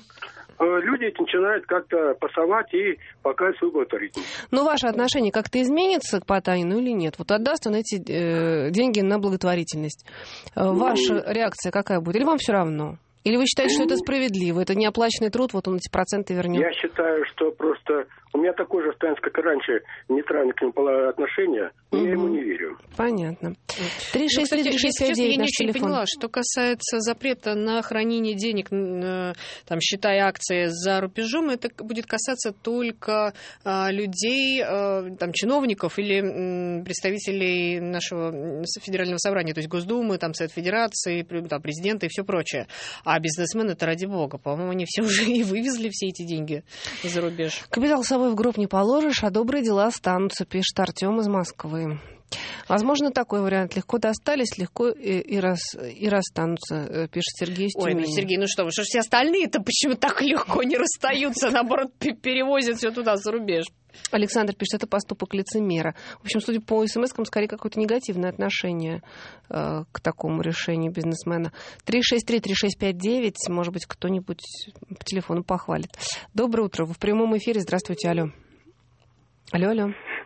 Люди эти начинают как-то пасовать и показывать свою благотворительность. Но ваше отношение как-то изменится к Потанину или нет? Вот отдаст он эти э, деньги на благотворительность. Ну, ваша реакция какая будет? Или вам все равно? Или вы считаете, что это справедливо? Это неоплаченный труд, вот он эти проценты вернет? Я считаю, что просто... У меня такое же остается, как и раньше, нейтральное к нему отношение, но угу. я ему не верю. Понятно. три шесть три три шесть пять девять, я не наш очень телефон. поняла, что касается запрета на хранение денег, там, счета и акции за рубежом, это будет касаться только а, людей, а, там, чиновников или м, представителей нашего федерального собрания, то есть Госдумы, там, Совет Федерации, там, президента и все прочее. А бизнесмены-то, ради бога, по-моему, они все уже и вывезли все эти деньги за рубеж. Капитал с собой в гроб не положишь, а добрые дела останутся, пишет Артем из Москвы. Возможно, такой вариант. Легко достались, легко и, и, рас, и расстанутся, пишет Сергей из Тюмени. Ой, ну, Сергей, ну что вы, что ж все остальные-то почему так легко не расстаются, наоборот, перевозят все туда, за рубеж? Александр пишет, это поступок лицемера. В общем, судя по смс-кам, скорее какое-то негативное отношение э, к такому решению бизнесмена. три шесть три три шесть пять девять, может быть, кто-нибудь по телефону похвалит. Доброе утро, вы в прямом эфире, здравствуйте, алло. Алло, алло.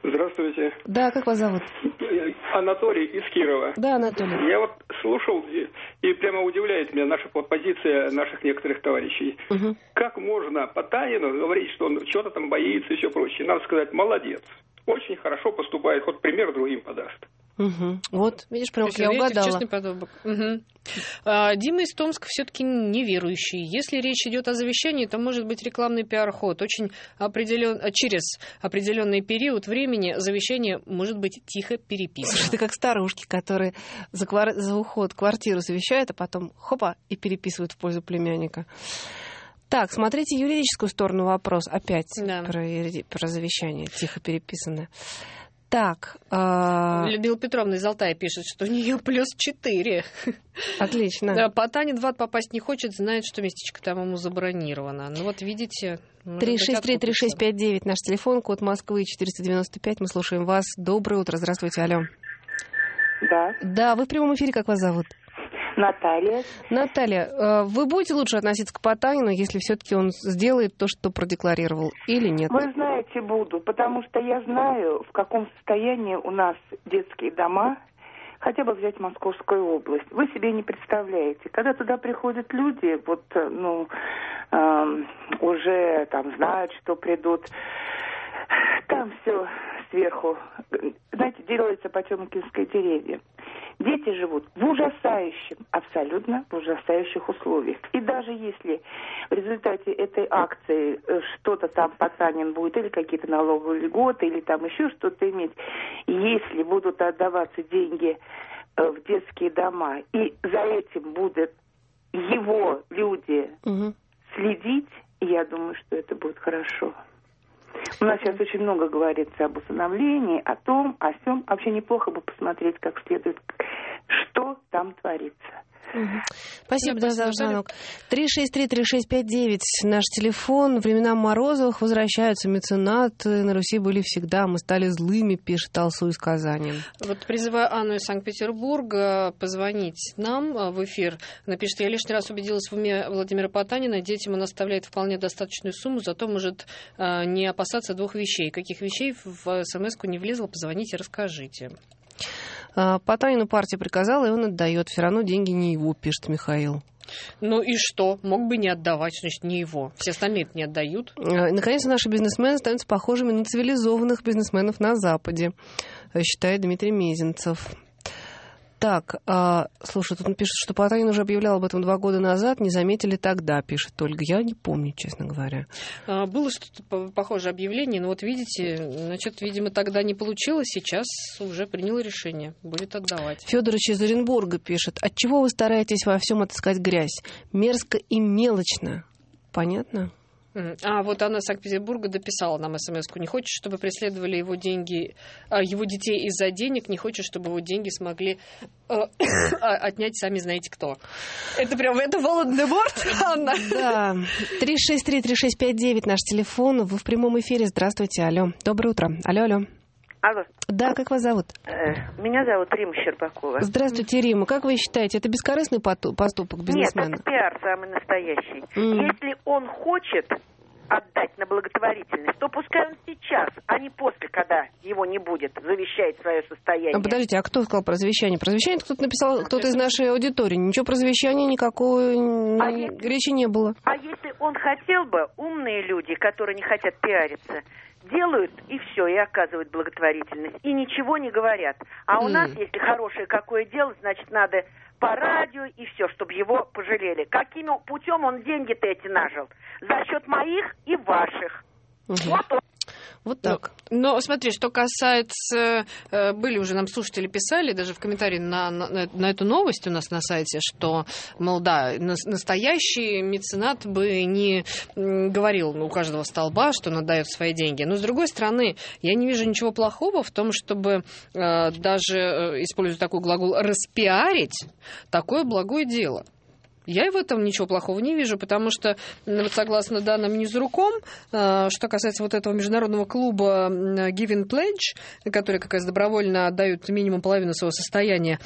Здравствуйте. Да, как вас зовут? Анатолий из Кирова. Да, Анатолий. Я вот слушал, и, и прямо удивляет меня наша позиция наших некоторых товарищей. Угу. Как можно Потанину говорить, что он что-то там боится и все прочее? Надо сказать, молодец. Очень хорошо поступает, хоть пример другим подаст. Угу. Вот, видишь, прям я угадала. Честный подобок. Угу. А, Дима из Томска все-таки неверующий. Если речь идет о завещании, то может быть рекламный пиар-ход. Очень определен... Через определенный период времени завещание может быть тихо переписано. Это как старушки, которые за, квар... за уход квартиру завещают, а потом хопа и переписывают в пользу племянника. Так, смотрите юридическую сторону вопроса. Опять да. про, про завещание, тихо переписанное. Так. Э... Людмила Петровна из Алтая пишет, что у нее плюс четыре. Отлично. Да, Потанин в ад попасть не хочет, знает, что местечко там ему забронировано. Ну вот видите... три шесть три три шесть пять девять наш телефон, код Москвы четыреста девяносто пять. Мы слушаем вас. Доброе утро. Здравствуйте, алло. Да. Да, вы в прямом эфире. Как вас зовут? Наталья. Наталья, вы будете лучше относиться к Потанину, если все-таки он сделает то, что продекларировал, или нет? Вы знаете, буду, потому что я знаю, в каком состоянии у нас детские дома, хотя бы взять Московскую область. Вы себе не представляете, когда туда приходят люди, вот, ну, э, уже там знают, что придут, там все сверху, знаете, делается потемкинские деревья. Дети живут в ужасающем, абсолютно в ужасающих условиях. И даже если в результате этой акции что-то там Потанин будет, или какие-то налоговые льготы, или там еще что-то иметь, если будут отдаваться деньги в детские дома, и за этим будут его люди угу. следить, я думаю, что это будет хорошо. У нас сейчас очень много говорится об усыновлении, о том, о сём. Вообще неплохо бы посмотреть как следует, что там творится. Угу. Спасибо да, за звонок. три шесть три три шесть пять девять наш телефон. Времена Морозовых возвращаются. Меценаты на Руси были всегда. Мы стали злыми, пишет Алсу из Казани. Вот призываю Анну из Санкт-Петербурга позвонить нам в эфир. Напишет, я лишний раз убедилась в уме Владимира Потанина. Детям он оставляет вполне достаточную сумму, зато может э, не опасаться двух вещей. Каких вещей в смс-ку не влезло, позвоните, расскажите. Потанину партия приказала, и он отдает. Все равно деньги не его, пишет Михаил. Ну и что? Мог бы не отдавать, значит, не его. Все остальные не отдают. Наконец, наши бизнесмены становятся похожими на цивилизованных бизнесменов на Западе, считает Дмитрий Мезенцев. Так, а, слушай, тут он пишет, что Потанин уже объявлял об этом два года назад, не заметили тогда, пишет Ольга. Я не помню, честно говоря. А, было что-то похожее объявление, но вот видите, значит, видимо, тогда не получилось, сейчас уже приняло решение, будет отдавать. Федорович из Оренбурга пишет, отчего вы стараетесь во всем отыскать грязь? Мерзко и мелочно. Понятно? А вот она из Санкт-Петербурга дописала нам смс-ку. Не хочет, чтобы преследовали его деньги, его детей из-за денег, не хочет, чтобы его деньги смогли э, отнять сами знаете кто. Это прям, это Волан-де-Морт, Анна? Да. три шесть три три шесть пять девять наш телефон. Вы в прямом эфире. Здравствуйте. Алло. Доброе утро. Алло, алло. Алло. Да, как вас зовут? Меня зовут Рима Щербакова. Здравствуйте, Рима. Как вы считаете, это бескорыстный поступок бизнесмена? Нет, это пиар самый настоящий. Mm. Если он хочет отдать на благотворительность, то пускай он сейчас, а не после, когда его не будет, завещает свое состояние. А подождите, а кто сказал про завещание? Про завещание кто-то написал, кто-то из нашей аудитории. Ничего про завещание никакой а ни... если... речи не было. А если он хотел бы, умные люди, которые не хотят пиариться, делают и все, и оказывают благотворительность, и ничего не говорят. А у mm. нас, если хорошее какое дело, значит, надо по радио и все, чтобы его пожалели. Каким путем он деньги-то эти нажил? За счет моих и ваших. Mm-hmm. Вот он. Вот так. Но, но смотри, что касается... Были уже нам слушатели писали, даже в комментарии на, на, на эту новость у нас на сайте, что, мол, да, настоящий меценат бы не говорил ну, у каждого столба, что он отдает свои деньги. Но, с другой стороны, я не вижу ничего плохого в том, чтобы э, даже, э, используя такой глагол, распиарить такое благое дело. Я и в этом ничего плохого не вижу, потому что, вот согласно данным Ньюзруком, что касается вот этого международного клуба Giving Pledge, который как раз добровольно отдают минимум половину своего состояния,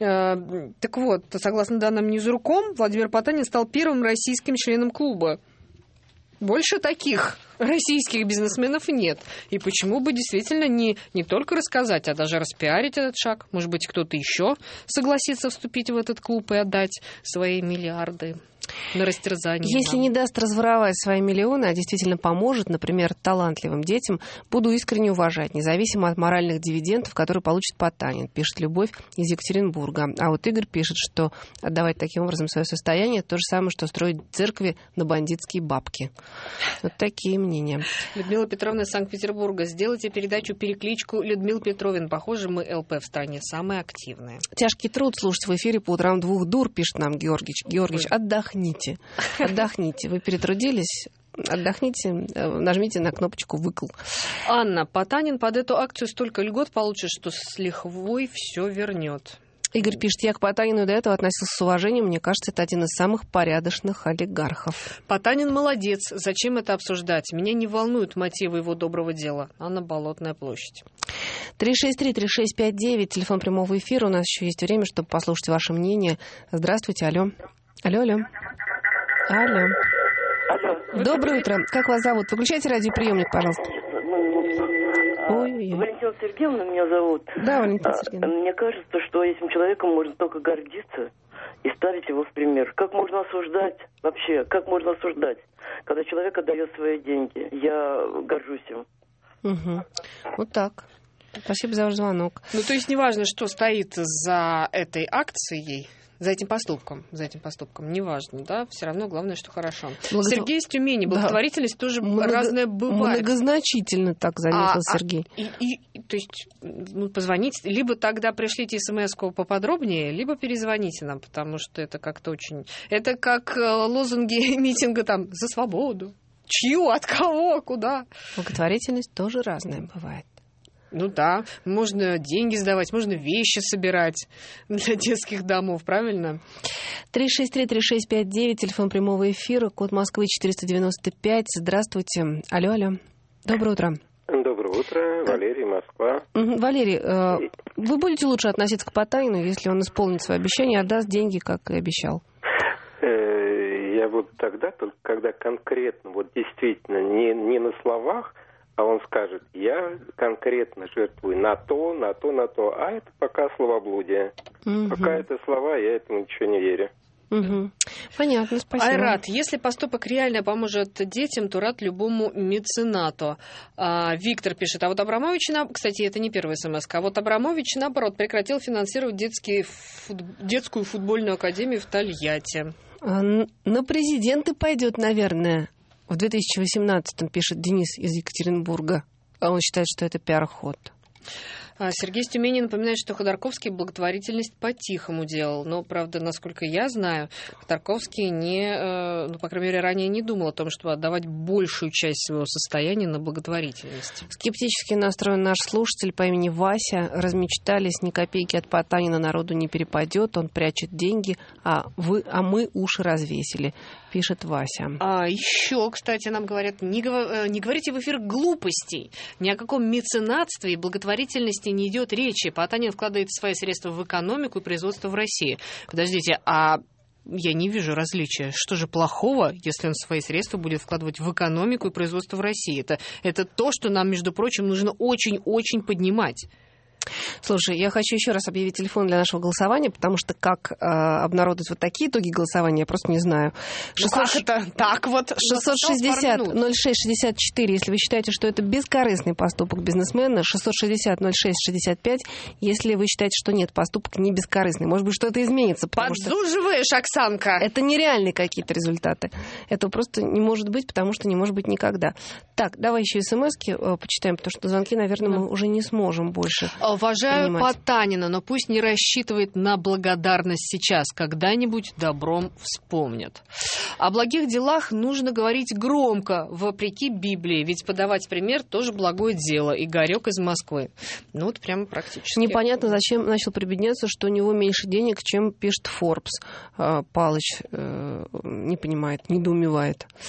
так вот, согласно данным Ньюзруком, Владимир Потанин стал первым российским членом клуба. Больше таких российских бизнесменов нет. И почему бы действительно не, не только рассказать, а даже распиарить этот шаг? Может быть, кто-то еще согласится вступить в этот клуб и отдать свои миллиарды на растерзание. Если не даст разворовать свои миллионы, а действительно поможет, например, талантливым детям, буду искренне уважать, независимо от моральных дивидендов, которые получит Потанин, пишет Любовь из Екатеринбурга. А вот Игорь пишет, что отдавать таким образом свое состояние то же самое, что строить церкви на бандитские бабки. Вот такие мнения. Людмила Петровна из Санкт-Петербурга. Сделайте передачу-перекличку Людмил Петровин. Похоже, мы ЛП в стране самые активные. Тяжкий труд слушать в эфире по утрам двух дур, пишет нам Георгич. Георгич, отдохни. Отдохните. Отдохните. Вы перетрудились? Отдохните, нажмите на кнопочку «Выкл». Анна, Потанин под эту акцию столько льгот получит, что с лихвой все вернет. Игорь пишет, я к Потанину до этого относился с уважением. Мне кажется, это один из самых порядочных олигархов. Потанин молодец. Зачем это обсуждать? Меня не волнуют мотивы его доброго дела. Анна, Болотная площадь. три шесть три три шесть пять девять, телефон прямого эфира. У нас еще есть время, чтобы послушать ваше мнение. Здравствуйте, алло. Алло, алло. Алло. Алло. Доброе утро. Как вас зовут? Выключайте радиоприемник, пожалуйста. Ой-ой-ой. Валентина Сергеевна меня зовут. Да, Валентина Сергеевна. Мне кажется, что этим человеком можно только гордиться и ставить его в пример. Как можно осуждать вообще? Как можно осуждать, когда человек отдает свои деньги? Я горжусь им. Угу. Вот так. Спасибо за ваш звонок. Ну, то есть неважно, что стоит за этой акцией, за этим поступком, за этим поступком, неважно, да, все равно главное, что хорошо. Благо... Сергей из Тюмени, благотворительность да. тоже Много... разная бывает. Многозначительно так заметил а, Сергей. А, и, и, то есть, ну, позвоните, либо тогда пришлите смс-ку поподробнее, либо перезвоните нам, потому что это как-то очень... Это как лозунги митинга там «За свободу». Чью? От кого? Куда? Благотворительность тоже разная бывает. Ну да, можно деньги сдавать, можно вещи собирать для детских домов, правильно? три шесть три три шесть пять девять, телефон прямого эфира, код Москвы четыреста девяносто пять. Здравствуйте. Алло, алло. Доброе утро. Доброе утро. Валерий, Москва. Угу. Валерий, э, вы будете лучше относиться к Потанину, если он исполнит свои обещания, отдаст деньги, как и обещал? Я вот тогда, только когда конкретно, вот действительно, не, не на словах, а он скажет, я конкретно жертвую на то, на то, на то. А это пока словоблудие. Угу. Пока это слова, я этому ничего не верю. Угу. Понятно, спасибо. Айрат, если поступок реально поможет детям, то рад любому меценату. А, Виктор пишет, а вот Абрамович, кстати, это не первый смс, а вот Абрамович, наоборот, прекратил финансировать детские фут... детскую футбольную академию в Тольятти. А, на президенты пойдет, наверное. В две тысячи восемнадцатом, пишет Денис из Екатеринбурга. Он считает, что это пиар-ход. Сергей из Тюмени напоминает, что Ходорковский благотворительность по-тихому делал. Но, правда, насколько я знаю, Ходорковский не, ну, по крайней мере, ранее не думал о том, чтобы отдавать большую часть своего состояния на благотворительность. Скептически настроен наш слушатель по имени Вася. Размечтались, ни копейки от Потанина народу не перепадет. Он прячет деньги, а, вы, а мы уши развесили, пишет Вася. А еще, кстати, нам говорят, не, не говорите в эфир глупостей. Ни о каком меценатстве и благотворительности не идет речи. Потанин вкладывает свои средства в экономику и производство в России. Подождите, а я не вижу различия. Что же плохого, если он свои средства будет вкладывать в экономику и производство в России? Это, это то, что нам, между прочим, нужно очень-очень поднимать. Слушай, я хочу еще раз объявить телефон для нашего голосования, потому что как э, обнародовать вот такие итоги голосования, я просто не знаю. шестьсот... Ну как это? Так вот. шестьсот шестьдесят ноль шесть шестьдесят четыре, если вы считаете, что это бескорыстный поступок бизнесмена. шестьсот шестьдесят ноль шесть шестьдесят пять, если вы считаете, что нет, поступок не бескорыстный. Может быть, что-то изменится. Подзуживаешь, что... Оксанка. Это нереальные какие-то результаты. Этого просто не может быть, потому что не может быть никогда. Так, давай еще смс-ки э, почитаем, потому что звонки, наверное, мы уже не сможем больше. Уважаю принимать. Потанина, но пусть не рассчитывает на благодарность сейчас. Когда-нибудь добром вспомнят. О благих делах нужно говорить громко, вопреки Библии. Ведь подавать пример тоже благое дело. Игорек из Москвы. Ну, вот прямо практически. Непонятно, зачем начал прибедняться, что у него меньше денег, чем пишет Forbes. Палыч не понимает, недоумевает.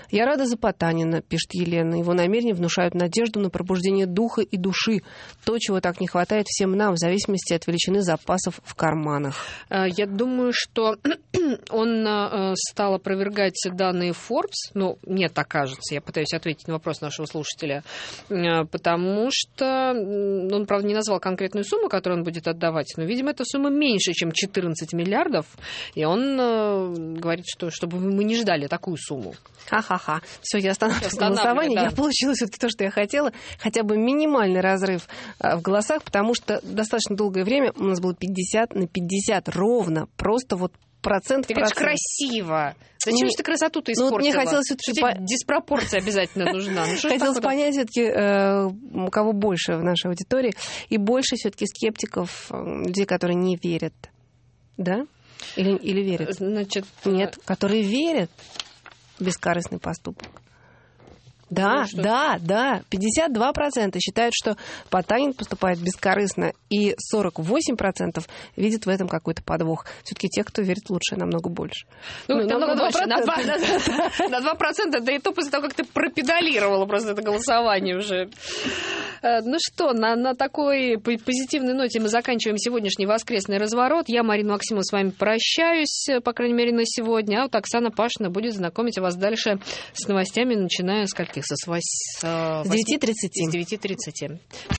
Я рада за Потанина, пишет Елена. Его намерения внушают надежду на пробуждение духа и души. То, чего так не хватает всем нам, в зависимости от величины запасов в карманах. Я думаю, что он стал опровергать данные Forbes. Ну, мне так кажется. Я пытаюсь ответить на вопрос нашего слушателя. Потому что он, правда, не назвал конкретную сумму, которую он будет отдавать. Но, видимо, эта сумма меньше, чем четырнадцать миллиардов. И он говорит, что чтобы мы не ждали такую сумму. Ха-ха-ха. Все, я останавливаюсь на голосовании. Да. Я получила все-таки то, что я хотела. Хотя бы минимальный разрыв в голосах, потому что достаточно долгое время у нас было пятьдесят на пятьдесят ровно. Просто вот процент в процент. Это красиво. Зачем ну, же ты красоту-то испортила? Ну, мне хотелось все-таки... По... Диспропорция обязательно нужна. Ну, хотелось понять все-таки, э, у кого больше в нашей аудитории. И больше все-таки скептиков, людей, которые не верят. Да? Или, или верят? Значит... Нет, которые верят в бескорыстный поступок. Да, ну, да, да. пятьдесят два процента считают, что Потанин поступает бескорыстно, и сорок восемь процентов видят в этом какой-то подвох. Все-таки те, кто верит в лучшее, намного больше. Ну, ну намного больше. На два процента, да и то после того, как ты пропедалировала просто это голосование уже. Ну что, на, на такой позитивной ноте мы заканчиваем сегодняшний воскресный разворот. Я, Марина Максимова, с вами прощаюсь, по крайней мере, на сегодня. А вот Оксана Пашина будет знакомить вас дальше с новостями, начиная с каких? С, с, с девяти тридцати. С девяти тридцати.